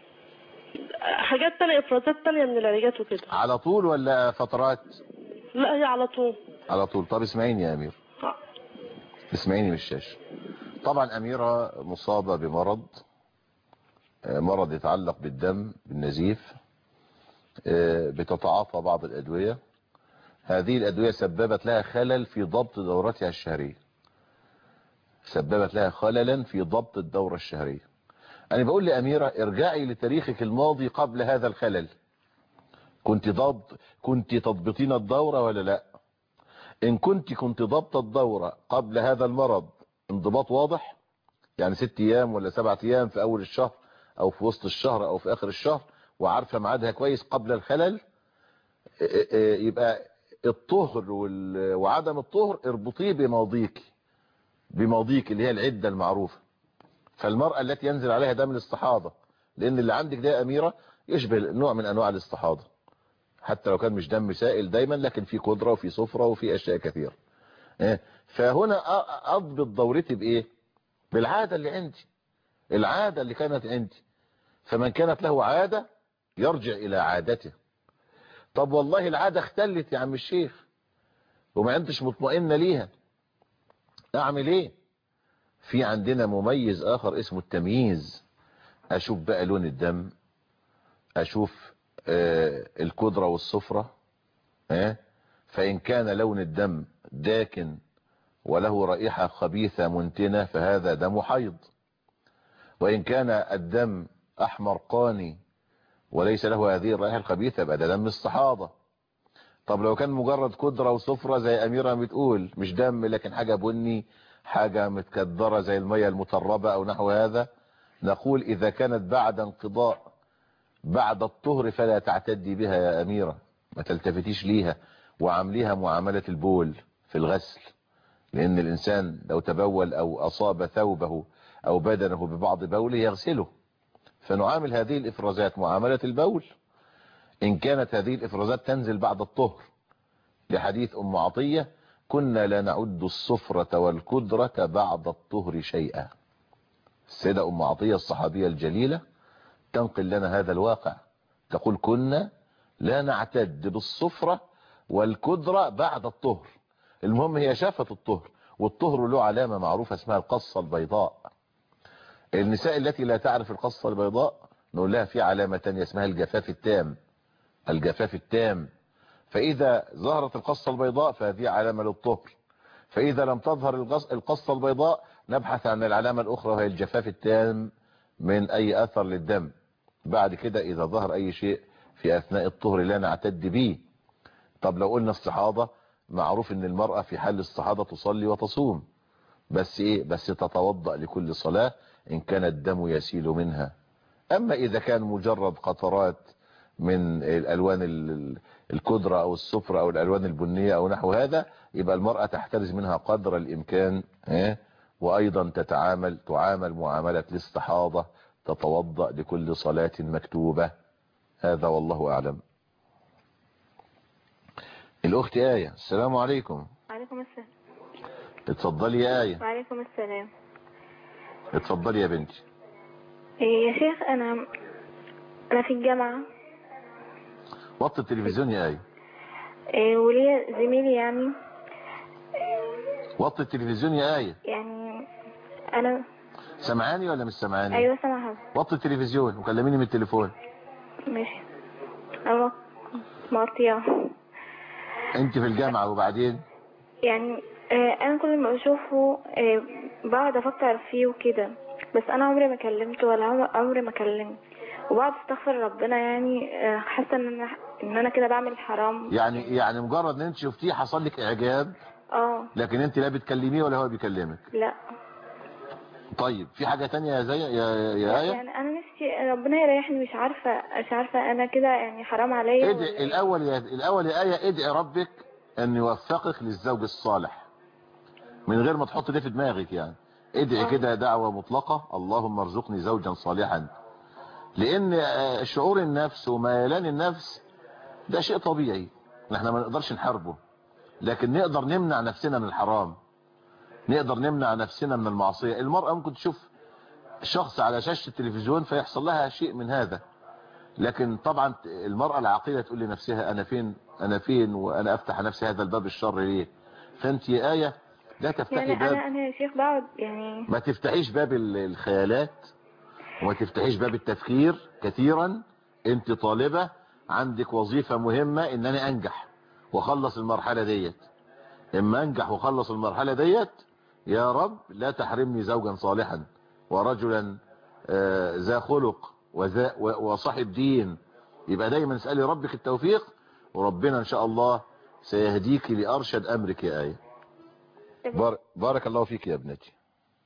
حاجات تانية، افرازات تانية من العلاجات وكده. على طول ولا فترات؟ لا هي على طول. على طول. طب اسمعيني يا أميرة، اسمعيني من الشاشة. طبعا أميرة مصابة بمرض، مرض يتعلق بالدم، بالنزيف، بتتعاطى بعض الأدوية. هذه الأدوية سببت لها خلل في ضبط دورتها الشهرية، سببت لها خللا في ضبط الدورة الشهرية. أنا بقول لأميرة ارجعي لتاريخك الماضي قبل هذا الخلل، كنت ضبط كنت تضبطين الدورة ولا لا؟ إن كنت كنت ضبط الدورة قبل هذا المرض انضباط واضح، يعني ست أيام ولا سبعة أيام في أول الشهر أو في وسط الشهر أو في آخر الشهر، وعارفة ميعادها كويس قبل الخلل، يبقى الطهر وعدم الطهر اربطيه بماضيك، بماضيك اللي هي العدة المعروفة. فالمرأة التي ينزل عليها دم الاستحاضة، لأن اللي عندك ده يا أميرة يشبه نوع من أنواع الاستحاضة، حتى لو كان مش دم سائل دايما، لكن في قدرة وفي صفرة وفي أشياء كثيرة. فهنا أضبط دورتي بإيه؟ بالعادة اللي عندي، العادة اللي كانت عندي. فمن كانت له عادة يرجع إلى عادته. طب والله العادة اختلت يا عم الشيخ وما انتش مطمئنة ليها، أعمل إيه؟ في عندنا مميز آخر اسمه التمييز. أشوف بقى لون الدم، أشوف آه الكدرة والصفرة، آه فإن كان لون الدم داكن وله رائحة خبيثة منتنة فهذا دم حيض، وإن كان الدم أحمر قاني وليس له هذه الرائحة الخبيثة يبقى ده دم استحاضة. طب لو كان مجرد كدرة وصفرة زي أميرة بتقول، مش دم لكن حاجة بني، حاجة متكدرة زي المية المتربة أو نحو هذا، نقول إذا كانت بعد انقضاء بعد الطهر فلا تعتدي بها يا أميرة، ما تلتفتيش ليها وعامليها معاملة البول في الغسل، لأن الإنسان لو تبول أو أصاب ثوبه أو بدنه ببعض بوله يغسله، فنعامل هذه الإفرازات معاملة البول إن كانت هذه الإفرازات تنزل بعد الطهر، لحديث أم عطية كنا لا نعد الصفرة والكدرة بعد الطهر شيئا. السيدة أم عطية الصحابية الجليلة تنقل لنا هذا الواقع، تقول كنا لا نعتد بالصفرة والكدرة بعد الطهر. المهم هي شافت الطهر، والطهر له علامة معروفة اسمها القصة البيضاء. النساء التي لا تعرف القصة البيضاء نقول لها في علامة تانية اسمها الجفاف التام، الجفاف التام. فإذا ظهرت القصة البيضاء فهذه علامة للطهر، فإذا لم تظهر القصة البيضاء نبحث عن العلامة الأخرى وهي الجفاف التام من أي أثر للدم. بعد كده إذا ظهر أي شيء في أثناء الطهر لا نعتد به. طب لو قلنا استحاضة، معروف ان المرأة في حال الاستحاضة تصلي وتصوم، بس ايه بس تتوضأ لكل صلاة ان كان الدم يسيل منها. اما اذا كان مجرد قطرات من الالوان الكدرة او الصفرة او الالوان البنية او نحو هذا، يبقى المرأة تحترز منها قدر الامكان، اه وايضا تتعامل تعامل معاملة الاستحاضة، تتوضأ لكل صلاة مكتوبة. هذا والله اعلم. الأخت آية، السلام عليكم. وعليكم السلام. اتفضلي يا آية. وعليكم السلام. اتفضلي يا بنتي. إيه يا شيخ، أنا أنا في الجامعة. وطي التلفزيون يا آية. إيه وليا زميلي يعني. وطي التلفزيون يا آية. يعني أنا سمعاني ولا مش سمعاني؟ أيوة سامعها. وطي التلفزيون وكلميني من التليفون. ماشي. أنا مغطية. انت في الجامعة وبعدين؟ يعني آه انا كل ما اشوفه آه بقعد افكر فيه وكده، بس انا عمري ما كلمته ولا عمري ما كلمت، وبقعد استغفر ربنا. يعني آه حاسه ان انا ان انا كده بعمل حرام. يعني يعني مجرد ان انت شفتيه حصل لك اعجاب، اه لكن انت لا بتكلميه ولا هو بيكلمك؟ لا. طيب في حاجة تانية يا زي يا يا آية؟ يعني انا نفسي ربنا يريحني، مش عارفه مش عارفه انا كده يعني حرام عليا. ادعي الاول يا الاول يا آية، ادعي ربك ان يوفقك للزوج الصالح من غير ما تحط ده في دماغك. يعني ادعي كده دعوة مطلقة، اللهم ارزقني زوجا صالحا. لان شعور النفس وميلان النفس ده شيء طبيعي، احنا ما نقدرش نحاربه، لكن نقدر نمنع نفسنا من الحرام، نقدر نمنع نفسنا من المعصية. المرأة ممكن تشوف شخص على شاشة التلفزيون فيحصل لها شيء من هذا، لكن طبعا المرأة العاقلة تقول لنفسها انا فين انا فين وانا افتح نفسي هذا الباب الشر ليه؟ فانت يا آية لا تفتحي يعني باب، انا انا يا شيخ بقعد يعني ما تفتحيش باب الخيالات وما تفتحيش باب التفكير كثيرا. انت طالبة عندك وظيفة مهمة ان انا انجح واخلص المرحلة ديت، اما انجح واخلص المرحلة ديت يا رب لا تحرمني زوجا صالحا ورجلا ذا خلق وذا وصاحب دين. يبقى دايما اسألي ربك التوفيق، وربنا ان شاء الله سيهديك لأرشد امرك يا آية. بار بارك الله فيك يا ابنتي.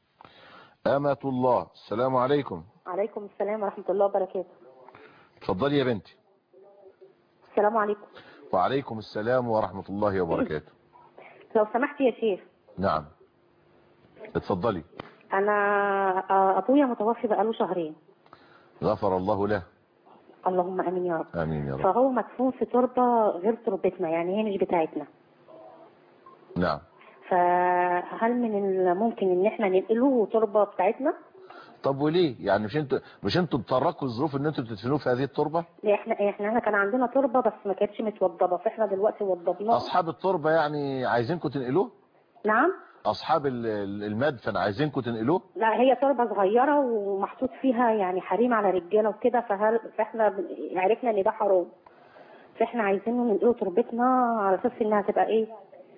أمة الله، السلام عليكم. عليكم السلام ورحمة الله وبركاته. اتفضلي يا بنتي. السلام عليكم. وعليكم السلام ورحمة الله وبركاته. لو سمحت يا شيخ. نعم اتفضلي. انا ابويا متوفي بقاله شهرين. غفر الله له. اللهم امين يا رب. امين يا رب. فهو مدفون في تربة غير تربتنا، يعني هي مش بتاعتنا. نعم. فهل من الممكن ان احنا ننقله تربة بتاعتنا؟ طب وليه؟ يعني مش انتوا مش انتوا بتطرقوا الظروف ان انتوا تدفنوه في هذه التربة؟ احنا احنا احنا كان عندنا تربة بس ما كانتش متوضبة، فاحنا دلوقتي وضبناها. اصحاب التربة يعني عايزينكم تنقلوه؟ نعم. اصحاب المدفن عايزينكم تنقلوه؟ لا هي تربة صغيرة ومحطوط فيها يعني حريم على رجاله وكده، فهل فاحنا عرفنا ان ده حرام، فاحنا عايزينه ننقله تربتنا على اساس انها تبقى ايه؟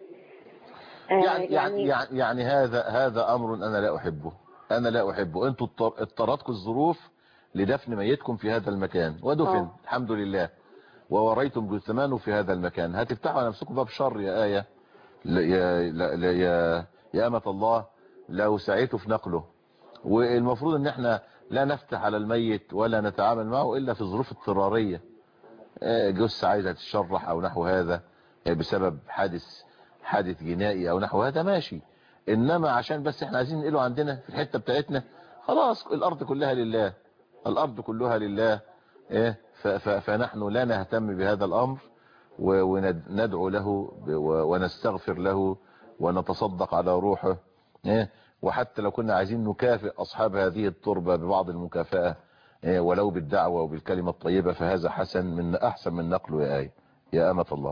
آه يعني, يعني يعني يعني هذا هذا امر انا لا احبه، انا لا احبه. انتوا اضطرتكم الظروف لدفن ميتكم في هذا المكان ودفن أوه. الحمد لله، ووريتم جثمانه في هذا المكان. هتفتحوا على نفسكم باب شر يا آية يا يا يا, يا أمة الله لو سعيتوا في نقله. والمفروض ان احنا لا نفتح على الميت ولا نتعامل معه الا في ظروف اضطرارية، جثة عايزة تتشرح او نحو هذا بسبب حادث حادث جنائي او نحو هذا ماشي، انما عشان بس احنا عايزين ننقله عندنا في الحتة بتاعتنا خلاص الأرض كلها لله، الأرض كلها لله إيه فنحن لا نهتم بهذا الأمر وندعو له ونستغفر له ونتصدق على روحه إيه وحتى لو كنا عايزين نكافئ أصحاب هذه التربة ببعض المكافأة إيه ولو بالدعوة وبالكلمة الطيبة فهذا حسن من أحسن من نقله يا آية. يا أمة الله.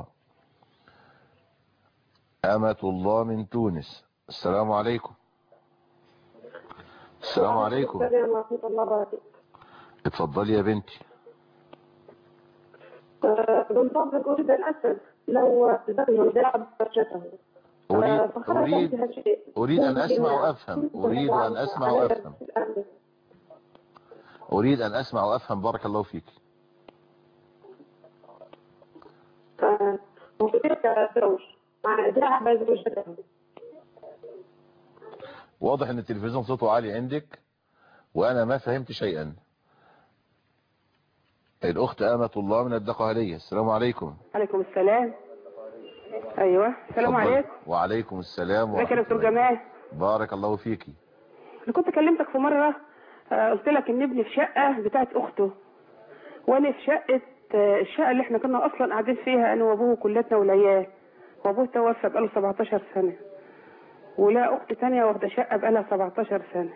أمة الله من تونس. السلام عليكم. السلام عليكم. السلام ورحمة الله وبركاته. اتفضلي يا بنتي. بنطبق أريد أن أسأل لو تدخل داعب فرشته. أريد, أريد, أريد أن أسمع وأفهم. أريد أن أسمع وأفهم. أريد أن أسمع وأفهم. بارك الله فيك. واضح ان التلفزيون صوته عالي عندك وانا ما فهمت شيئا. الاخت امة الله من الدقهلية. السلام عليكم. عليكم السلام. ايوه السلام عليكم. وعليكم السلام ورحمة الله. دكتور جمال. بارك الله فيكي. انا كنت كلمتك في مرة قلت لك ان ابني في شقة بتاعت اخته وانا في شقة الشقة اللي احنا كنا اصلا قاعدين فيها انا وابوه كلتنا والعيال، وابوه توفى بقاله سبعتاشر سنة ولا اخت تانية واخدة شقة بقالها سبعتاشر سنة.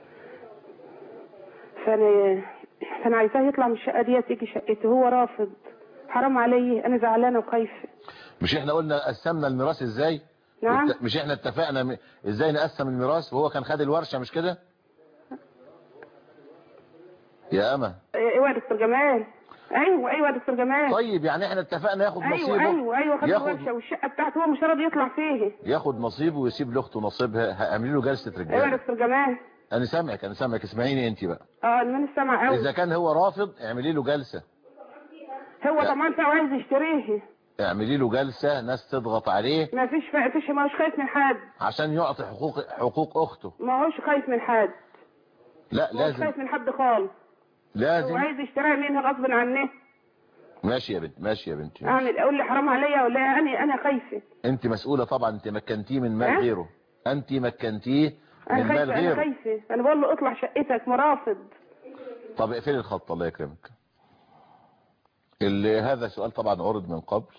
فانا فانا عايزاه يطلع من الشقة دي تيجي شقته، هو رافض. حرام عليه، انا زعلانة وخايفة. مش احنا قلنا قسمنا الميراث ازاي؟ نعم. مش احنا اتفقنا ازاي نقسم الميراث وهو كان خد الورشة مش كده؟ يا أمة. ايوه يا دكتور جمال. ايوه ايوه يا دكتور جمال. طيب يعني احنا اتفقنا ياخد أيوة نصيبه. ايوه ايوه خد الورشه والشقه بتاعته هو مش راضي يطلع فيه. ياخد نصيبه ويسيب لاخته نصيبها. هعمل له جلسه رجاله. ايوه يا دكتور جمال. انا سامعك انا سامعك اسمعيني انت بقى. اه انا سامع قوي. اذا كان هو رافض اعملي له جلسه. هو طبعا فيه عايز يشتريه. اعملي له جلسه ناس تضغط عليه. ما فيش فيش ما هوش خايف من حد عشان يعطي حقوق حقوق اخته. ما هوش خايف من حد. لا لازم. مش خايف من حد خالص. لازم. هو عايز يشتريها منها غصب عنه. ماشي يا بنت ماشي يا بنتي. اعمل اقول لي حرام عليا ولا انا انا خايفه. انت مسؤوله طبعا. انت مكنتيه من مال غيره. انت مكنتيه من مال غيره. انا خايفه. انا بقول له اطلع شقتك مرافض. طب اقفلي الخط الله يكرمك. اللي هذا سؤال طبعا عرض من قبل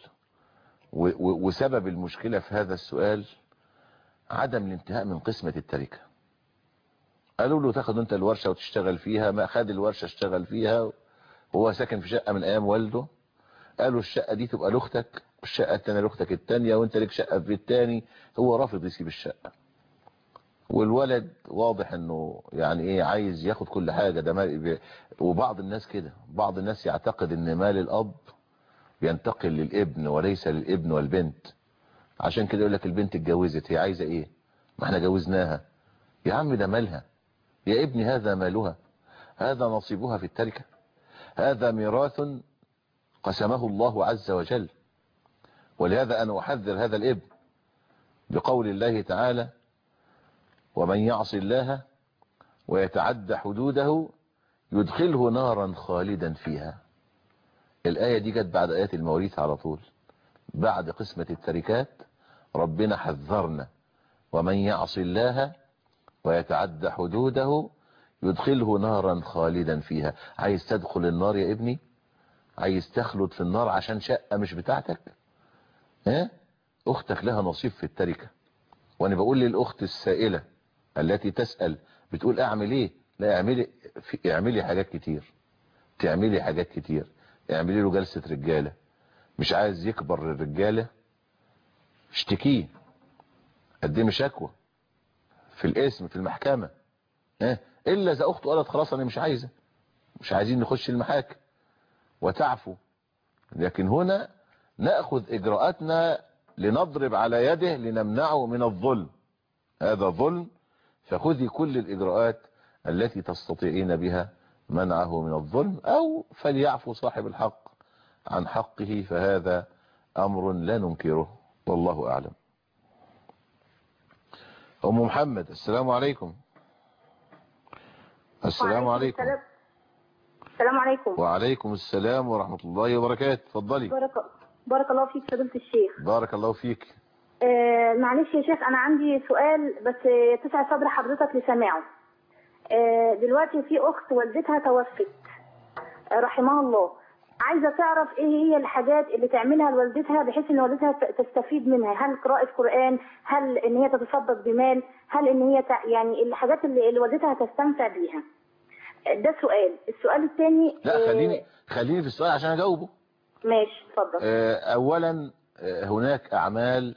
وسبب المشكلة في هذا السؤال عدم الانتهاء من قسمة التركة. قالوا له تاخد انت الورشة وتشتغل فيها. ما خد الورشة اشتغل فيها. هو ساكن في شقة من ايام والده. قالوا الشقة دي تبقى لاختك والشقة التانية لاختك التانية وانت لك شقة في التاني. هو رافض يسيب الشقة. والولد واضح انه يعني ايه عايز ياخد كل حاجة. ده مال. وبعض الناس كده. بعض الناس يعتقد ان مال الاب ينتقل للابن وليس للابن والبنت. عشان كده يقول لك البنت اتجوزت هي عايزة ايه؟ ما احنا جوزناها. يا عم ده مالها. يا ابني هذا مالها. هذا نصيبها في التركة. هذا ميراث قسمه الله عز وجل. ولهذا انا احذر هذا الابن بقول الله تعالى ومن يعص الله ويتعدى حدوده يدخله نارا خالدا فيها. الآية دي جت بعد آيات المواريث على طول. بعد قسمة التركات ربنا حذرنا ومن يعص الله ويتعدى حدوده يدخله نارا خالدا فيها. عايز تدخل النار يا ابني؟ عايز تخلد في النار عشان شقة مش بتاعتك؟ ها؟ اختك لها نصيب في التركة. وانا بقول للاخت السائلة التي تسأل بتقول اعمل ايه؟ لا اعملي اعملي حاجات كتير. تعملي حاجات كتير. اعملي له جلسة رجالة. مش عايز يكبر الرجالة اشتكيه. قدمي شكوى في الاسم في المحكمة. اه الا اذا اخته قالت خلاص انا مش عايزة مش عايزين نخش المحاكم وتعفو. لكن هنا نأخذ اجراءاتنا لنضرب على يده لنمنعه من الظلم. هذا ظلم. فخذي كل الاجراءات التي تستطيعين بها منعه من الظلم او فليعفو صاحب الحق عن حقه فهذا امر لا ننكره والله اعلم. ام محمد السلام عليكم. السلام عليكم. السلام عليكم. وعليكم السلام ورحمة الله وبركاته. اتفضلي. بارك بارك الله فيك فضيلة الشيخ. بارك الله فيك. آه معلش يا شيخ انا عندي سؤال بس تسع صدر حضرتك لسماعه. آه، دلوقتي في اخت والدتها توفت آه، رحمها الله، عايزه تعرف ايه هي الحاجات اللي تعملها لوالدتها بحيث ان والدتها ت- تستفيد منها، هل قراءه قران، هل ان هي تتصدق بمال، هل ان هي تع- يعني الحاجات اللي اللي والدتها تستمتع بيها. آه، ده سؤال. السؤال الثاني لا خليني خليني في السؤال عشان اجاوبه. ماشي اتفضل. آه، اولا آه، هناك اعمال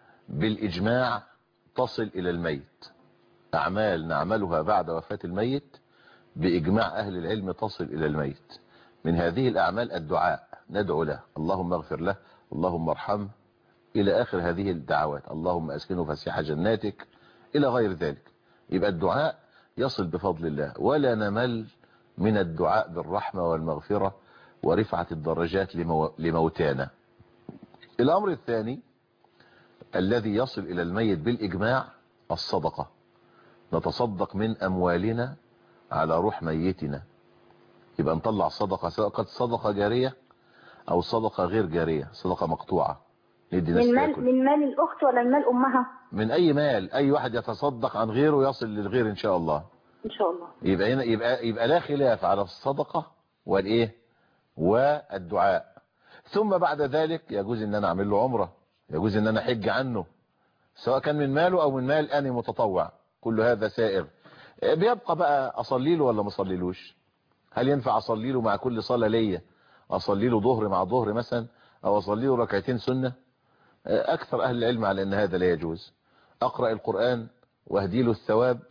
بالاجماع تصل الى الميت، اعمال نعملها بعد وفاة الميت باجماع اهل العلم تصل الى الميت. من هذه الاعمال الدعاء، ندعو له اللهم اغفر له، اللهم ارحمه، الى اخر هذه الدعوات، اللهم اسكنه فسيح جناتك، الى غير ذلك. يبقى الدعاء يصل بفضل الله، ولا نمل من الدعاء بالرحمة والمغفرة ورفعة الدرجات لمو... لموتانا. الامر الثاني الذي يصل الى الميت بالاجماع الصدقة، نتصدق من اموالنا على روح ميتنا. يبقى نطلع صدقة، سواء كانت صدقة جارية او صدقة غير جارية، صدقة مقطوعة ندي ناس من مال تاكل. من مال الاخت ولا من مال امها؟ من اي مال، اي واحد يتصدق عن غيره يصل للغير ان شاء الله. ان شاء الله. يبقى هنا يبقى يبقى لا خلاف على الصدقة والايه والدعاء. ثم بعد ذلك يجوز ان انا اعمل له عمرة، يجوز ان انا احج عنه، سواء كان من ماله او من مال اني متطوع، كل هذا سائغ. بيبقى بقى اصلي له ولا ما اصليلوش؟ هل ينفع اصلي له مع كل صلاة ليا، اصلي له ظهر مع ظهر مثلا، او اصلي له ركعتين سنة؟ اكثر اهل العلم على ان هذا لا يجوز. اقرأ القرآن واهدي له الثواب،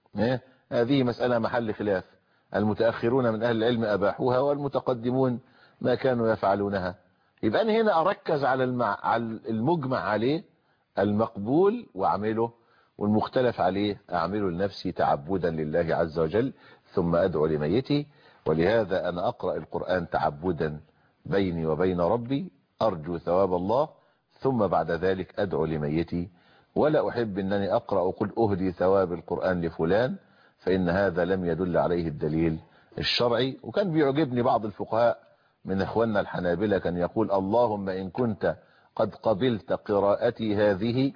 هذه مسألة محل خلاف، المتأخرون من اهل العلم اباحوها والمتقدمون ما كانوا يفعلونها. يبقى انا هنا اركز على المع... على المجمع عليه المقبول واعمله، والمختلف عليه اعمله لنفسي تعبدا لله عز وجل، ثم ادعو لميتي. ولهذا انا اقرأ القرآن تعبدا بيني وبين ربي، ارجو ثواب الله، ثم بعد ذلك ادعو لميتي. ولا احب انني اقرأ وقل اهدي ثواب القرآن لفلان، فان هذا لم يدل عليه الدليل الشرعي. وكان بيعجبني بعض الفقهاء من اخواننا الحنابلة كان يقول اللهم ان كنت قد قبلت قراءتي هذه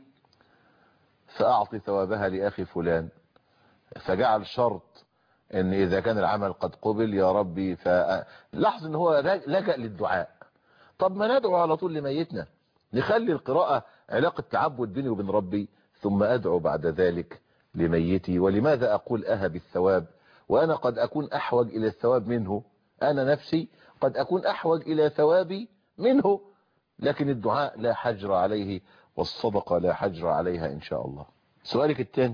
فاعط ثوابها لاخي فلان، فجعل شرط ان اذا كان العمل قد قبل يا ربي. فلاحظ ان هو لجأ للدعاء. طب ما ندعو على طول لميتنا، نخلي القراءة علاقة تعبد بيني وبين ربي، ثم ادعو بعد ذلك لميتي. ولماذا اقول اهب الثواب وانا قد اكون احوج الى الثواب منه؟ انا نفسي قد اكون احوج الى ثوابي منه، لكن الدعاء لا حجر عليه والصدقة لا حجر عليها ان شاء الله. سؤالك الثاني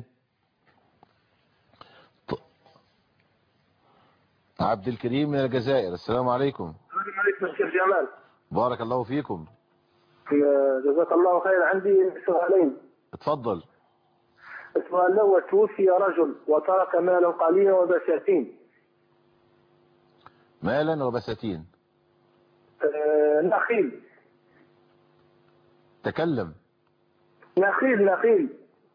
عبد الكريم من الجزائر. السلام عليكم. السلام عليكم شيخ جمال. بارك الله فيكم. جزاك الله خير. عندي سؤالين. اتفضل. السؤال الأول، توفي رجل وترك مالا قليلا وبساتين. مالا وبساتين. آه نخيل. تكلم. نخيل نخيل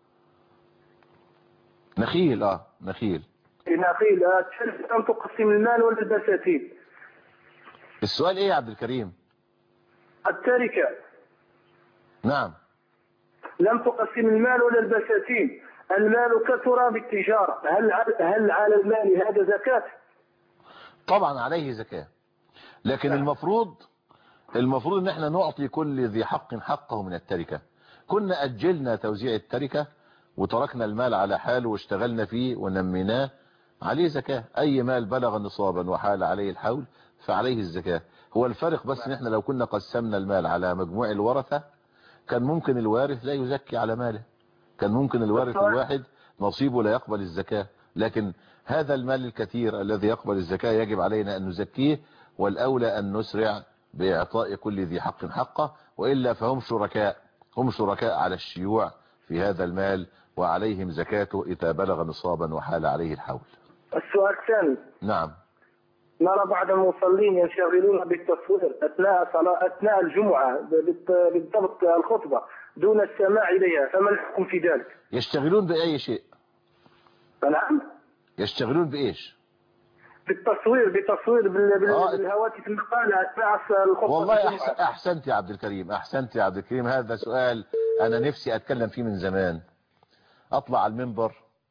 نخيل اه نخيل نخيل. تحب أن تقسم المال ولا البساتين؟ السؤال ايه يا عبد الكريم؟ التركة. نعم. لم تقسم المال ولا البساتين، المال كثر بالتجارة، هل هل على المال هذا زكاة؟ طبعا عليه زكاة، لكن المفروض المفروض ان احنا نعطي كل ذي حق حقه من التركة. كنا اجلنا توزيع التركة وتركنا المال على حاله واشتغلنا فيه ونميناه، عليه زكاة. اي مال بلغ نصابا وحال عليه الحول فعليه الزكاة. هو الفرق بس ان احنا لو كنا قسمنا المال على مجموع الورثة كان ممكن الوارث لا يزكي على ماله، كان ممكن الوارث الواحد نصيبه لا يقبل الزكاة. لكن هذا المال الكثير الذي يقبل الزكاة يجب علينا ان نزكيه، والاولى ان نسرع باعطاء كل ذي حق حقه، وإلا فهم شركاء هم شركاء على الشيوع في هذا المال، وعليهم زكاته إذا بلغ نصابا وحال عليه الحول. السؤال الثاني. نعم. نرى بعض المصلين ينشغلون بالتصوير أثناء صلاة أثناء الجمعة، بالضبط الخطبة، دون السماع إليها، فما الحكم في ذلك؟ يشتغلون بأي شيء؟ نعم. يشتغلون بإيش؟ بالتصوير بالتصوير بال... آه. بالهواتف النقالة أثناء الخطبة. والله أحسن أحسنت يا عبد الكريم، أحسنت يا عبد الكريم. هذا سؤال أنا نفسي أتكلم فيه من زمان. أطلع على المنبر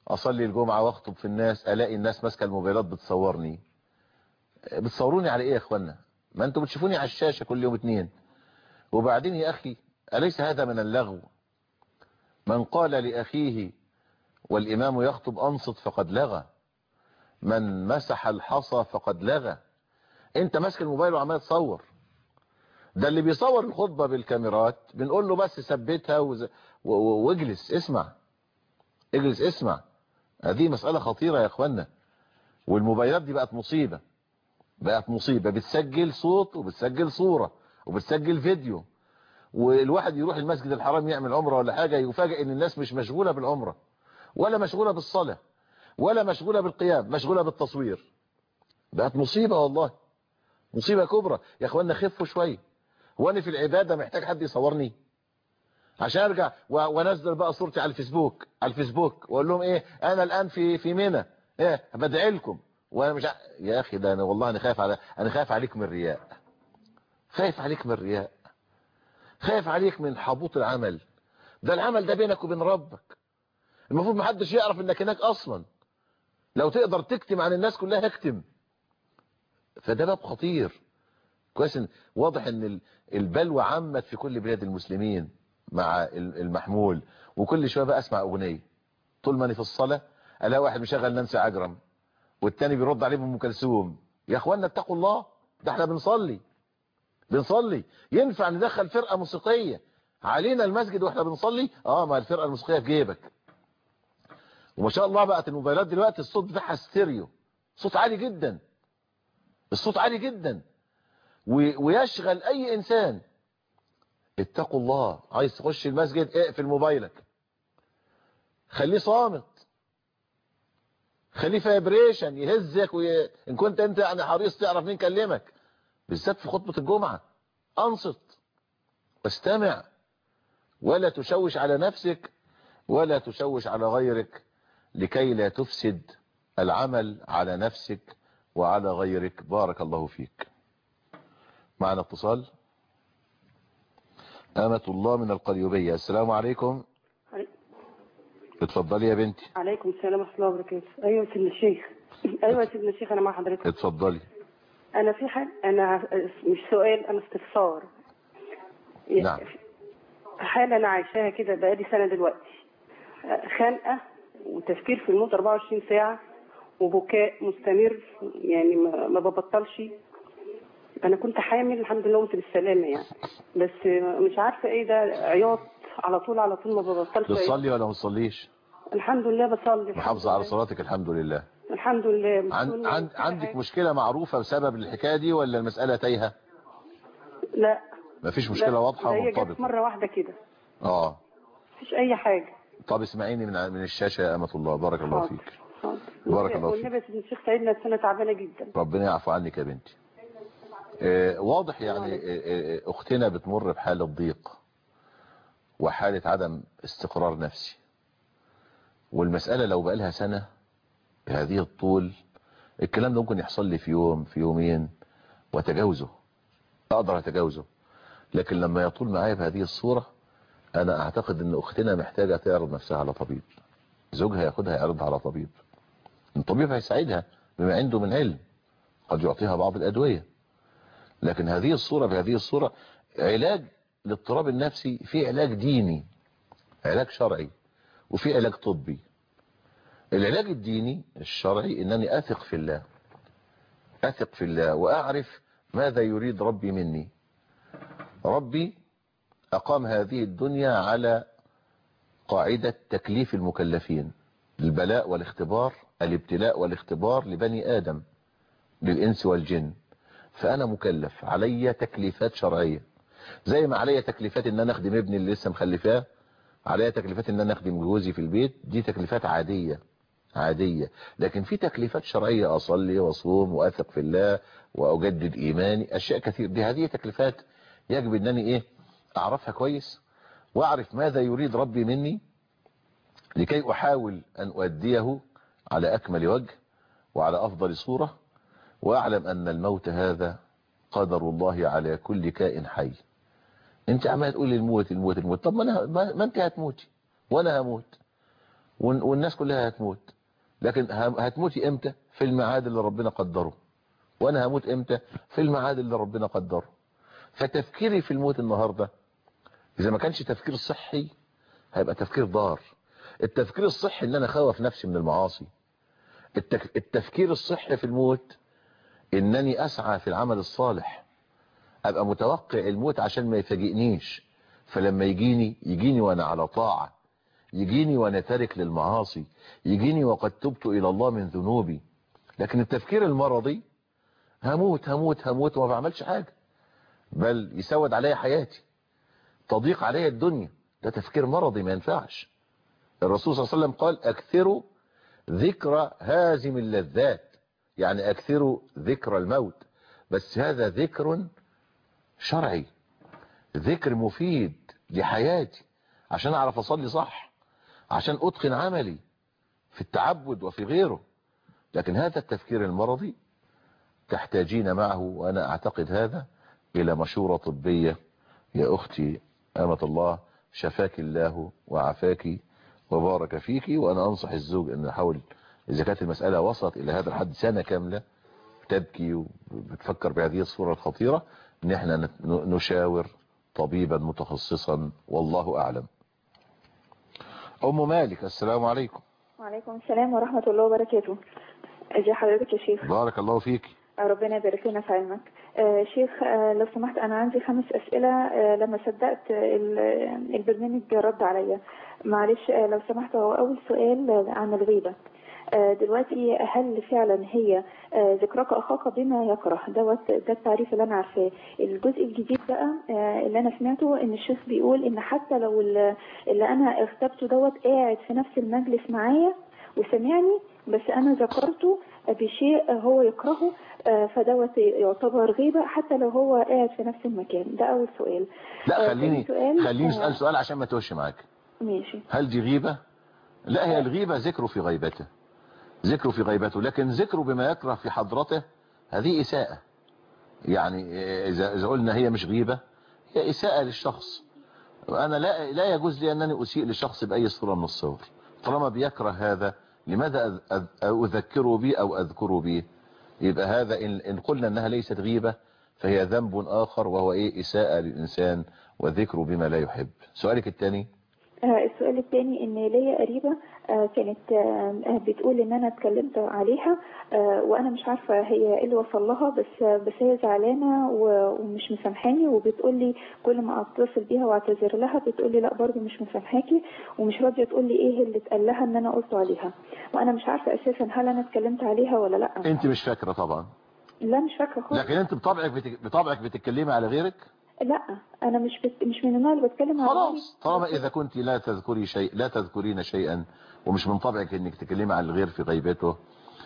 اصلي الجمعة واخطب في الناس الاقي الناس ماسكه الموبايلات بتصورني. بتصوروني على ايه يا اخوانا؟ ما انتوا بتشوفوني على الشاشة كل يوم اتنين. وبعدين يا اخي اليس هذا من اللغو؟ من قال لأخيه والإمام يخطب أنصت فقد لغى، من مسح الحصى فقد لغى. انت ماسك الموبايل وعمال تصور. ده اللي بيصور الخطبة بالكاميرات بنقول له بس ثبتها وز... و... و... واجلس اسمع، اجلس اسمع. هذه مسألة خطيرة يا اخوانا. والموبايلات دي بقت مصيبة، بقت مصيبة. بتسجل صوت وبتسجل صورة وبتسجل فيديو. والواحد يروح المسجد الحرام يعمل عمرة ولا حاجة يفاجئ ان الناس مش مشغولة بالعمرة ولا مشغولة بالصلاة ولا مشغولة بالقيام، مشغولة بالتصوير. بقت مصيبة والله، مصيبة كبرى يا اخوانا. خفوا شوية. هو انا في العبادة محتاج حد يصورني عشان ارجع وانزل بقى صورتي على الفيسبوك على الفيسبوك واقول لهم ايه انا الان في في منى ايه بدعي لكم وانا مش ع... يا اخي ده انا والله انا خايف على انا خايف عليك من الرياء، خايف عليك من الرياء، خايف عليك من حبوط العمل. ده العمل ده بينك وبين ربك، المفروض محدش يعرف انك هناك اصلا. لو تقدر تكتم عن الناس كلها اكتم. فده باب خطير. كويس ان واضح ان البلوى عمت في كل بلاد المسلمين مع المحمول. وكل شويه بقى اسمع اغنيه طول ما انا في الصلاه الاقي واحد مشغل نانسي عجرم والتاني بيرد عليه بام كلثوم. يا اخوانا اتقوا الله، ده احنا بنصلي بنصلي. ينفع ندخل فرقه موسيقيه علينا المسجد واحنا بنصلي؟ اه ما الفرقه الموسيقيه في جيبك. وما شاء الله بقت الموبايلات دلوقتي الصوت بتاعها ستيريو، صوت عالي جدا، الصوت عالي جدا ويشغل اي انسان. اتقوا الله. عايز تخش المسجد اقفل موبايلك، خليه صامت، خليه فايبريشن يهزك وي... ان كنت انت يعني حريص تعرف مين كلمك، بالذات في خطبة الجمعة. انصت واستمع ولا تشوش على نفسك ولا تشوش على غيرك لكي لا تفسد العمل على نفسك وعلى غيرك. بارك الله فيك. معنا اتصال. أمة الله من القليوبية. السلام عليكم. اتفضلي يا بنتي. عليكم السلام ورحمة الله وبركاته. ايوه سيدنا الشيخ. ايوه سيدنا الشيخ انا مع حضرتك. اتفضلي. انا في حال انا مش سؤال، انا استفسار. نعم. حالة انا عايشاها كده بقالي سنة دلوقتي، خنقة وتفكير في الموت أربعة وعشرين ساعة وبكاء مستمر، يعني ما ببطلش. انا كنت حامل الحمد لله وانت بالسلامة يعني، بس مش عارفة ايه ده، عياط على طول على طول ما ببطلش. بتصلي ولا ما بتصليش؟ الحمد لله بصلي. محافظة على صلاتك الحمد لله. الحمد لله. عن عن عندك مشكلة معروفة بسبب الحكاية دي ولا المسألة تايهة؟ لا مفيش مشكلة واضحة ومنطبقة. هي مرة واحدة كده. اه مفيش اي حاجة. طب اسمعيني من من الشاشة يا أمة الله. بارك الله حاضر. فيك. حاضر. بارك الله فيك. والنبي يا الشيخ سيدنا انا تعبانة جدا. ربنا يعفو عنك يا بنتي. آه واضح يعني آه آه اختنا بتمر بحالة ضيق وحالة عدم استقرار نفسي، والمسألة لو بقى لها سنة بهذه الطول الكلام ده ممكن يحصل لي في يوم في يومين وتجاوزه، اقدر اتجاوزه. لكن لما يطول معايا بهذه الصورة انا اعتقد ان اختنا محتاجة تعرض نفسها على طبيب، زوجها ياخدها يعرضها على طبيب، الطبيب هيساعدها بما عنده من علم، قد يعطيها بعض الادوية. لكن هذه الصورة بهذه الصورة علاج الاضطراب النفسي في علاج ديني، علاج شرعي، وفي علاج طبي. العلاج الديني الشرعي انني اثق في الله، اثق في الله واعرف ماذا يريد ربي مني. ربي اقام هذه الدنيا على قاعدة تكليف المكلفين، البلاء والاختبار، الابتلاء والاختبار لبني ادم، للانس والجن. فانا مكلف، علي تكليفات شرعية، زي ما علي تكليفات ان انا اخدم ابني اللي لسه مخلفاه، علي تكليفات ان انا اخدم جوزي في البيت، دي تكليفات عادية عادية. لكن في تكليفات شرعية، اصلي واصوم واثق في الله واجدد ايماني، اشياء كثير. دي هذه تكليفات يجب انني ايه اعرفها كويس، واعرف ماذا يريد ربي مني لكي احاول ان اؤديه على اكمل وجه وعلى افضل صورة، واعلم ان الموت هذا قدر الله على كل كائن حي. انت عمال تقول الموت الموت الموت، طب ما, أنا ما انت هتموتي وانا هموت، والناس كلها هتموت، لكن هتموتي امتى؟ في الميعاد اللي ربنا قدره، وانا هموت امتى؟ في الميعاد اللي ربنا قدره. فتفكيري في الموت النهاردة اذا ما كانش تفكير صحي هيبقى تفكير ضار. التفكير الصحي ان انا اخوف نفسي من المعاصي. التفكير الصحي في الموت انني اسعى في العمل الصالح، ابقى متوقع الموت عشان ما يفاجئنيش، فلما يجيني يجيني وانا على طاعة، يجيني وانا تارك للمعاصي، يجيني وقد تبت الى الله من ذنوبي. لكن التفكير المرضي هموت هموت هموت وما بعملش حاجة، بل يسود عليا حياتي، تضيق عليا الدنيا، ده تفكير مرضي ما ينفعش. الرسول صلى الله عليه وسلم قال اكثروا ذكر هازم اللذات، يعني اكثروا ذكر الموت، بس هذا ذكر شرعي، ذكر مفيد لحياتي عشان اعرف اصلي صح، عشان اتقن عملي في التعبد وفي غيره. لكن هذا التفكير المرضي تحتاجين معه، وانا اعتقد هذا الى مشورة طبية. يا اختي امة الله، شفاك الله وعافاك وبارك فيك. وانا انصح الزوج ان يحاول اذا كانت المسألة وصلت الى هذا الحد سنة كاملة تبكي وبتفكر بهذه الصورة الخطيرة، ان احنا نشاور طبيبا متخصصا، والله اعلم. ام مالك، السلام عليكم. وعليكم السلام ورحمة الله وبركاته. ازي حضرتك يا شيخ؟ بارك الله فيك. ربنا يبارك لنا في علمك. آه شيخ، آه لو سمحت انا عندي خمس اسئله. آه لما صدقت البرنامج رد عليا، معلش. آه لو سمحت، هو اول سؤال عن الغيبه. آه دلوقتي هل فعلا هي آه ذكرك اخاك بما يكره دوت؟ ده التعريف اللي انا عارفاه. الجزء الجديد بقى آه اللي انا سمعته ان الشيخ بيقول ان حتى لو اللي انا اغتبته دوت قاعد في نفس المجلس معايا وسمعني، بس انا ذكرته بشيء هو يكرهه، فدوت يعتبر غيبة حتى لو هو قاعد في نفس المكان. ده اول سؤال. لا خليني سؤال خليني اسال سؤال عشان ما توش معاك. ماشي. هل دي غيبة؟ لا، هي الغيبة ذكره في غيبته، ذكره في غيبته، لكن ذكره بما يكره في حضرته هذه إساءة. يعني اذا اذا قلنا هي مش غيبة، هي إساءة للشخص. انا لا لا يجوز لي انني اسيء لشخص باي صورة من الصور. طالما بيكره هذا لماذا اذكره به او اذكره به؟ يبقى هذا ان قلنا انها ليست غيبة فهي ذنب اخر، وهو ايه؟ اساءة للانسان وذكره بما لا يحب. سؤالك الثاني. السؤال الثاني ان ليا قريبة كانت بتقول ان انا اتكلمت عليها وانا مش عارفة هي ايه اللي وصل لها، بس بس هي زعلانة ومش مسامحاني، وبتقول لي كل ما اتصل بيها واعتذر لها بتقول لي لا برضه مش مسامحاكي، ومش راضية تقول لي ايه اللي اتقال لها ان انا قلته عليها، وانا مش عارفة اساسا هل انا اتكلمت عليها ولا لا. انت مش فاكرة طبعا؟ لا مش فاكرة خالص. لكن انت بطبعك بتك... بطبعك بتتكلمي على غيرك؟ لا انا مش بت... مش من النوع اللي بتكلم على خلاص. طالما اذا كنت لا تذكري شيء لا تذكرين شيئا ومش من طبعك انك تكلمي على الغير في غيبته،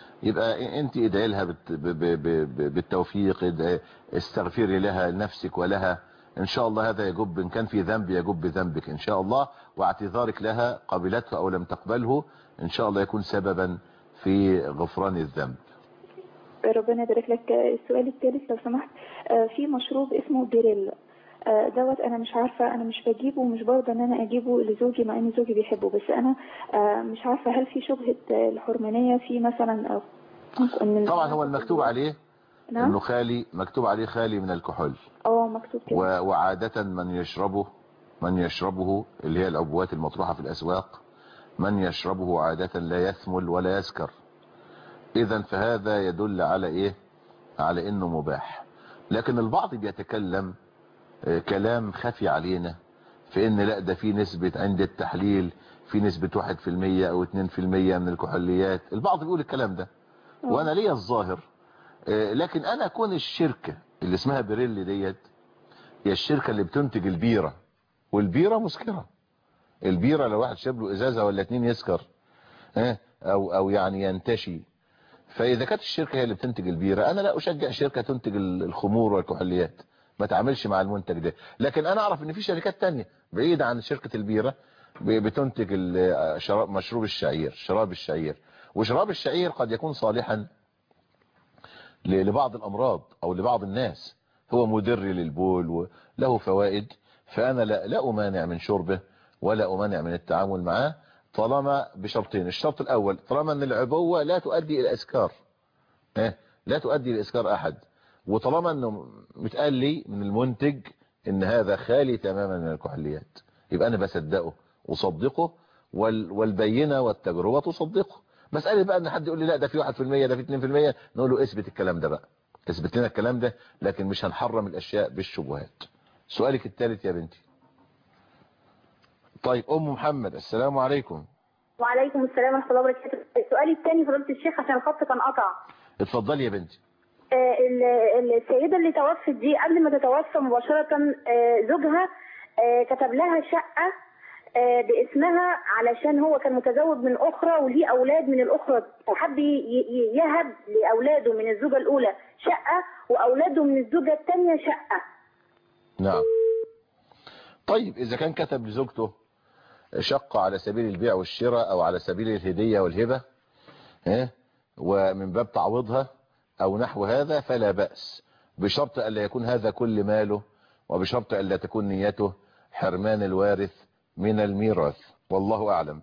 يبقى انت ادعي لها بت... ب... ب... ب... بالتوفيق، اد... استغفري لها نفسك ولها، ان شاء الله هذا يجب، ان كان في ذنب يجب ذنبك ان شاء الله، واعتذارك لها قبلته او لم تقبله ان شاء الله يكون سببا في غفران الذنب. ربنا يبارك لك. السؤال الثالث لو سمحت، في مشروب اسمه بيريل دوت، انا مش عارفه، انا مش بجيبه ومش برضه ان انا اجيبه لزوجي مع ان زوجي بيحبه، بس انا مش عارفه هل في شبهه الحرمانيه في مثلا؟ طبعا هو المكتوب عليه نعم؟ انه خالي، مكتوب عليه خالي من الكحول. اه مكتوب كده. وعاده من يشربه من يشربه اللي هي العبوات المطروحه في الاسواق، من يشربه عاده لا يثمل ولا يسكر. اذا فهذا يدل على ايه؟ على انه مباح. لكن البعض بيتكلم كلام خفي علينا في ان لا ده في نسبة عند التحليل في نسبة واحد في المية او اتنين في المية من الكحوليات. البعض بيقول الكلام ده وانا ليا الظاهر، لكن انا اكون الشركة اللي اسمها بيريل ديت هي الشركة اللي بتنتج البيرة، والبيرة مسكرة. البيرة لو واحد شرب له ازازة ولا اتنين يسكر او او يعني ينتشي. فاذا كانت الشركة هي اللي بتنتج البيرة، انا لا اشجع شركة تنتج الخمور والكحوليات، ما تعملش مع المنتج ده. لكن انا اعرف ان في شركات تانية بعيدة عن شركة البيرة بتنتج مشروب الشعير، شراب الشعير. وشراب الشعير قد يكون صالحا لبعض الامراض او لبعض الناس، هو مدر للبول وله فوائد، فانا لا, لا امانع من شربه ولا امانع من التعامل معاه، طالما بشرطين. الشرط الأول طالما أن العبوة لا تؤدي إلى إسكار، اه لا تؤدي إلى إسكار أحد، وطالما أنه متقال لي من المنتج أن هذا خالي تماما من الكحوليات، يبقى أنا بصدقه وصدقه، وال والبينة والتجربة تصدقه. مسألة بقى أن حد يقول لي لا ده في واحد في المية ده في اتنين في المية، نقول له اثبت الكلام ده بقى، اثبت لنا الكلام ده، لكن مش هنحرم الأشياء بالشبهات. سؤالك الثالث يا بنتي. طيب أم محمد، السلام عليكم. وعليكم السلام ورحمة الله وبركاته. سؤالي الثاني فضيلة الشيخ عشان الخط كان قطع. اتفضلي يا بنتي. آه السيدة اللي توفت دي قبل ما تتوفى مباشرة آه زوجها آه كتب لها شقة آه باسمها علشان هو كان متزوج من أخرى وليه أولاد من الأخرى، وحب يهب لأولاده من الزوجة الأولى شقة وأولاده من الزوجة الثانية شقة. نعم. طيب إذا كان كتب لزوجته شقة على سبيل البيع والشراء أو على سبيل الهدية والهبة ها ومن باب تعويضها أو نحو هذا فلا بأس، بشرط ألا يكون هذا كل ماله، وبشرط ألا تكون نيته حرمان الوارث من الميراث، والله أعلم.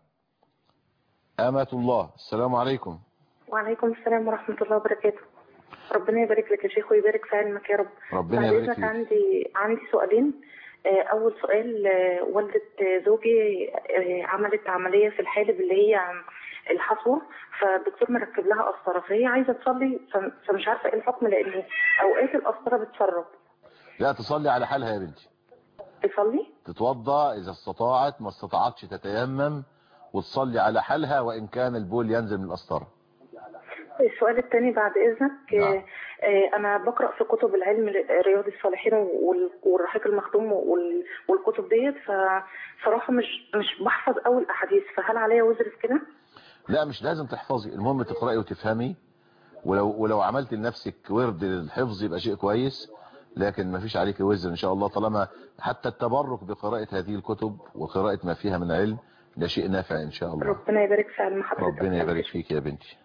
أمة الله، السلام عليكم. وعليكم السلام ورحمة الله وبركاته. ربنا يبارك لك يا شيخ ويبارك في علمك يا رب. ربنا يبارك فيك. عندي عندي سؤالين. أول سؤال، والدة زوجي عملت عملية في الحالب اللي هي الحصوة، فالدكتور مركب لها قسطرة، فهي عايزة تصلي فمش عارفة ايه الحكم، لأن أوقات القسطرة بتسرب. لا تصلي على حالها يا بنتي. تصلي؟ تتوضأ إذا استطاعت، ما استطاعتش تتيمم وتصلي على حالها وإن كان البول ينزل من القسطرة. السؤال الثاني بعد إذنك. نعم. أنا بقرأ في كتب العلم رياض الصالحين والرحيق المختوم والكتب ديت، فصراحة مش مش بحفظ أول الأحاديث، فهل عليا وزر في كده؟ لا مش لازم تحفظي، المهم تقرأي وتفهمي، ولو ولو عملت لنفسك ورد للحفظ يبقى شيء كويس، لكن ما فيش عليك وزر إن شاء الله، طالما حتى التبرك بقراءة هذه الكتب وقراءة ما فيها من علم ده شيء نافع إن شاء الله. ربنا يبارك في علم حضرتك. ربنا يبارك فيك يا بنتي.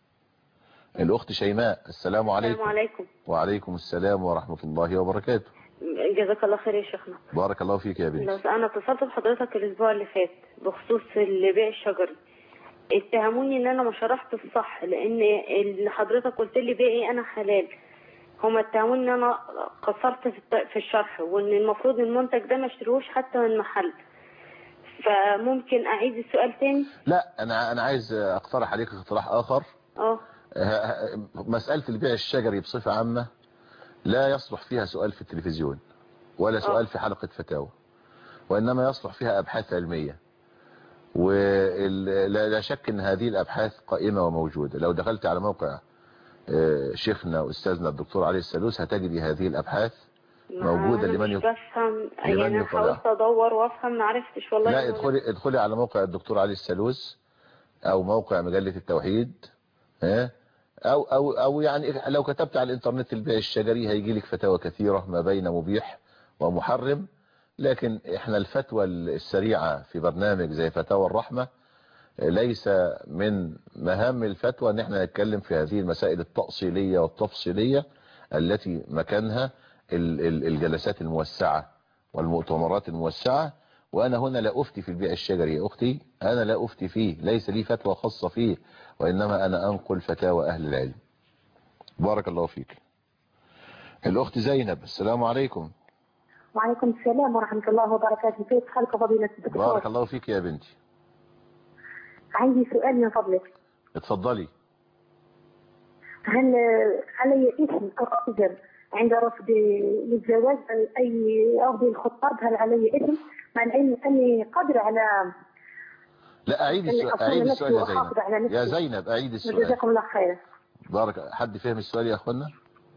الأخت شيماء، السلام عليكم. السلام عليكم. وعليكم السلام ورحمة الله وبركاته. جزاك الله خير يا شيخنا. بارك الله فيك يا بنتي. لو أنا اتصلت بحضرتك الأسبوع اللي فات بخصوص البيع الشجري، اتهموني ان انا ما شرحت الصح، لان اللي حضرتك قلت لي بيعي انا حلال، هم اتهموني ان انا قصرت في الشرح، وان المفروض المنتج ده ما اشتروش حتى من محل. فممكن اعيد السؤال تاني؟ لا انا انا عايز اقترح عليك اقتراح اخر. اه مسألة البيع الشجري بصفة عامة لا يصلح فيها سؤال في التلفزيون ولا سؤال أوه. في حلقة فتاوى، وإنما يصلح فيها أبحاث علمية، ولا شك ان هذه الابحاث قائمة وموجودة. لو دخلت على موقع شيخنا واستاذنا الدكتور علي السلوس هتجدي هذه الابحاث موجودة لمن يفهم. يعني انا حاولت ادور وافهم ما عرفتش والله. لا ادخلي ادخلي على موقع الدكتور علي السلوس او موقع مجلة التوحيد، ها او او او يعني لو كتبت على الانترنت البيع الشجري هيجي لك فتاوى كثيرة ما بين مبيح ومحرم، لكن احنا الفتوى السريعة في برنامج زي فتاوى الرحمة ليس من مهام الفتوى ان احنا نتكلم في هذه المسائل التأصيلية والتفصيلية التي مكانها الجلسات الموسعة والمؤتمرات الموسعة. وانا هنا لا افتي في البيع الشجري يا اختي، انا لا افتي فيه، ليس لي فتوى خاصة فيه، وانما انا انقل فتاوى اهل العلم. بارك الله فيك. الاخت زينب، السلام عليكم. وعليكم السلام ورحمة الله وبركاته. كيف حالك فضيلة الدكتور؟ بارك الله فيك يا بنتي. عندي سؤال من فضلك. اتفضلي. هل علي اسم كرجل عند رفض للزواج أي رفض الخطاب، هل علي اسم مع العلم أني قادر على؟ لا أعيد السؤال، أعيد السؤال يا زينب. يا زينب أعيد السؤال. جزاكم الله خير. بارك. حد فهم السؤال يا أخوانا؟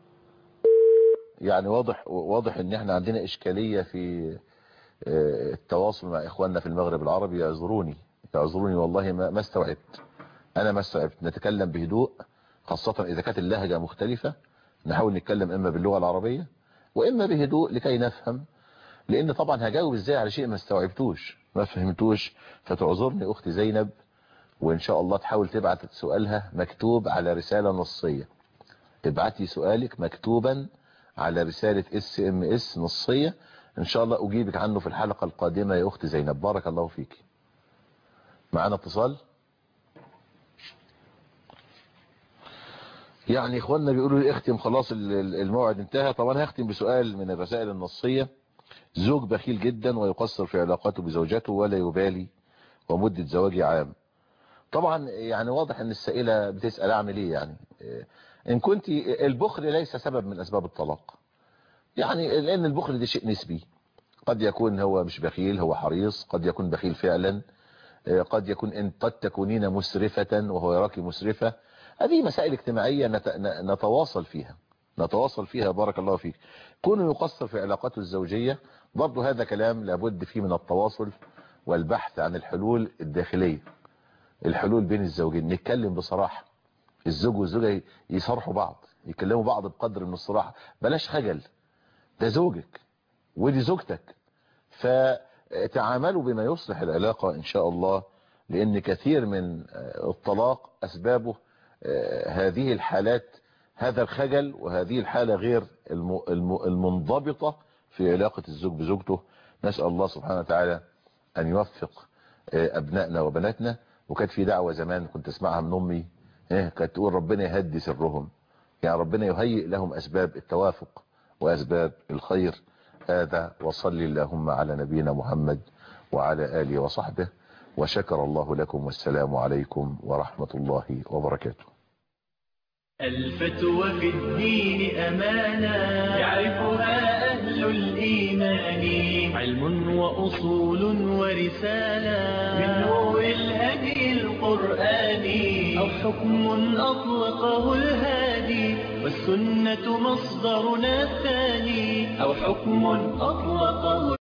يعني واضح واضح ان احنا عندنا اشكالية في التواصل مع اخواننا في المغرب العربي. يعذروني يعذروني والله ما ما استوعبت، انا ما استوعبت. نتكلم بهدوء، خاصة اذا كانت اللهجة مختلفة، نحاول نتكلم اما باللغة العربية واما بهدوء لكي نفهم، لان طبعا هجاوب ازاي على شيء ما استوعبتوش ما فهمتوش. فتعذرني اختي زينب، وان شاء الله تحاول تبعت سؤالها مكتوب على رسالة نصية. ابعتي سؤالك مكتوبا على رسالة اس ام اس نصية، ان شاء الله اجيبك عنه في الحلقة القادمة يا اخت زينب. بارك الله فيك. معانا اتصال. يعني اخواننا بيقولوا لي اختم خلاص الموعد انتهى. طب انا هختم بسؤال من الرسائل النصية. زوج بخيل جدا ويقصر في علاقاته بزوجته ولا يبالي ومدة زواجي عام. طبعا يعني واضح ان السائلة بتسأل اعمل ايه. يعني ان كنت البخل ليس سبب من اسباب الطلاق، يعني لان البخل ده شيء نسبي. قد يكون هو مش بخيل، هو حريص. قد يكون بخيل فعلا. قد يكون ان قد تكونين مسرفة وهو يراك مسرفة. هذه مسائل اجتماعية نتواصل فيها نتواصل فيها بارك الله فيك. كونه يقصر في علاقاته الزوجية برضو هذا كلام لابد فيه من التواصل والبحث عن الحلول الداخلية، الحلول بين الزوجين. نتكلم بصراحة، الزوج والزوجة يصرحوا بعض، يكلموا بعض بقدر من الصراحة. بلاش خجل، ده زوجك ودي زوجتك، فتعاملوا بما يصلح العلاقة إن شاء الله. لأن كثير من الطلاق أسبابه هذه الحالات، هذا الخجل وهذه الحالة غير المنضبطة في علاقة الزوج بزوجته. نسأل الله سبحانه وتعالى أن يوفق أبنائنا وبناتنا. وكانت في دعوة زمان كنت اسمعها من أمي، كانت تقول ربنا يهدي سرهم، يعني ربنا يهيئ لهم أسباب التوافق وأسباب الخير. هذا وصلي اللهم على نبينا محمد وعلى آله وصحبه، وشكر الله لكم، والسلام عليكم ورحمة الله وبركاته. الفتوى في الدين أمانة يعرفها أهل الإيمان، علم وأصول ورسالة من نور الهدي القرآني، أو حكم أطلقه الهادي والسنة مصدرنا الثاني، أو حكم أطلقه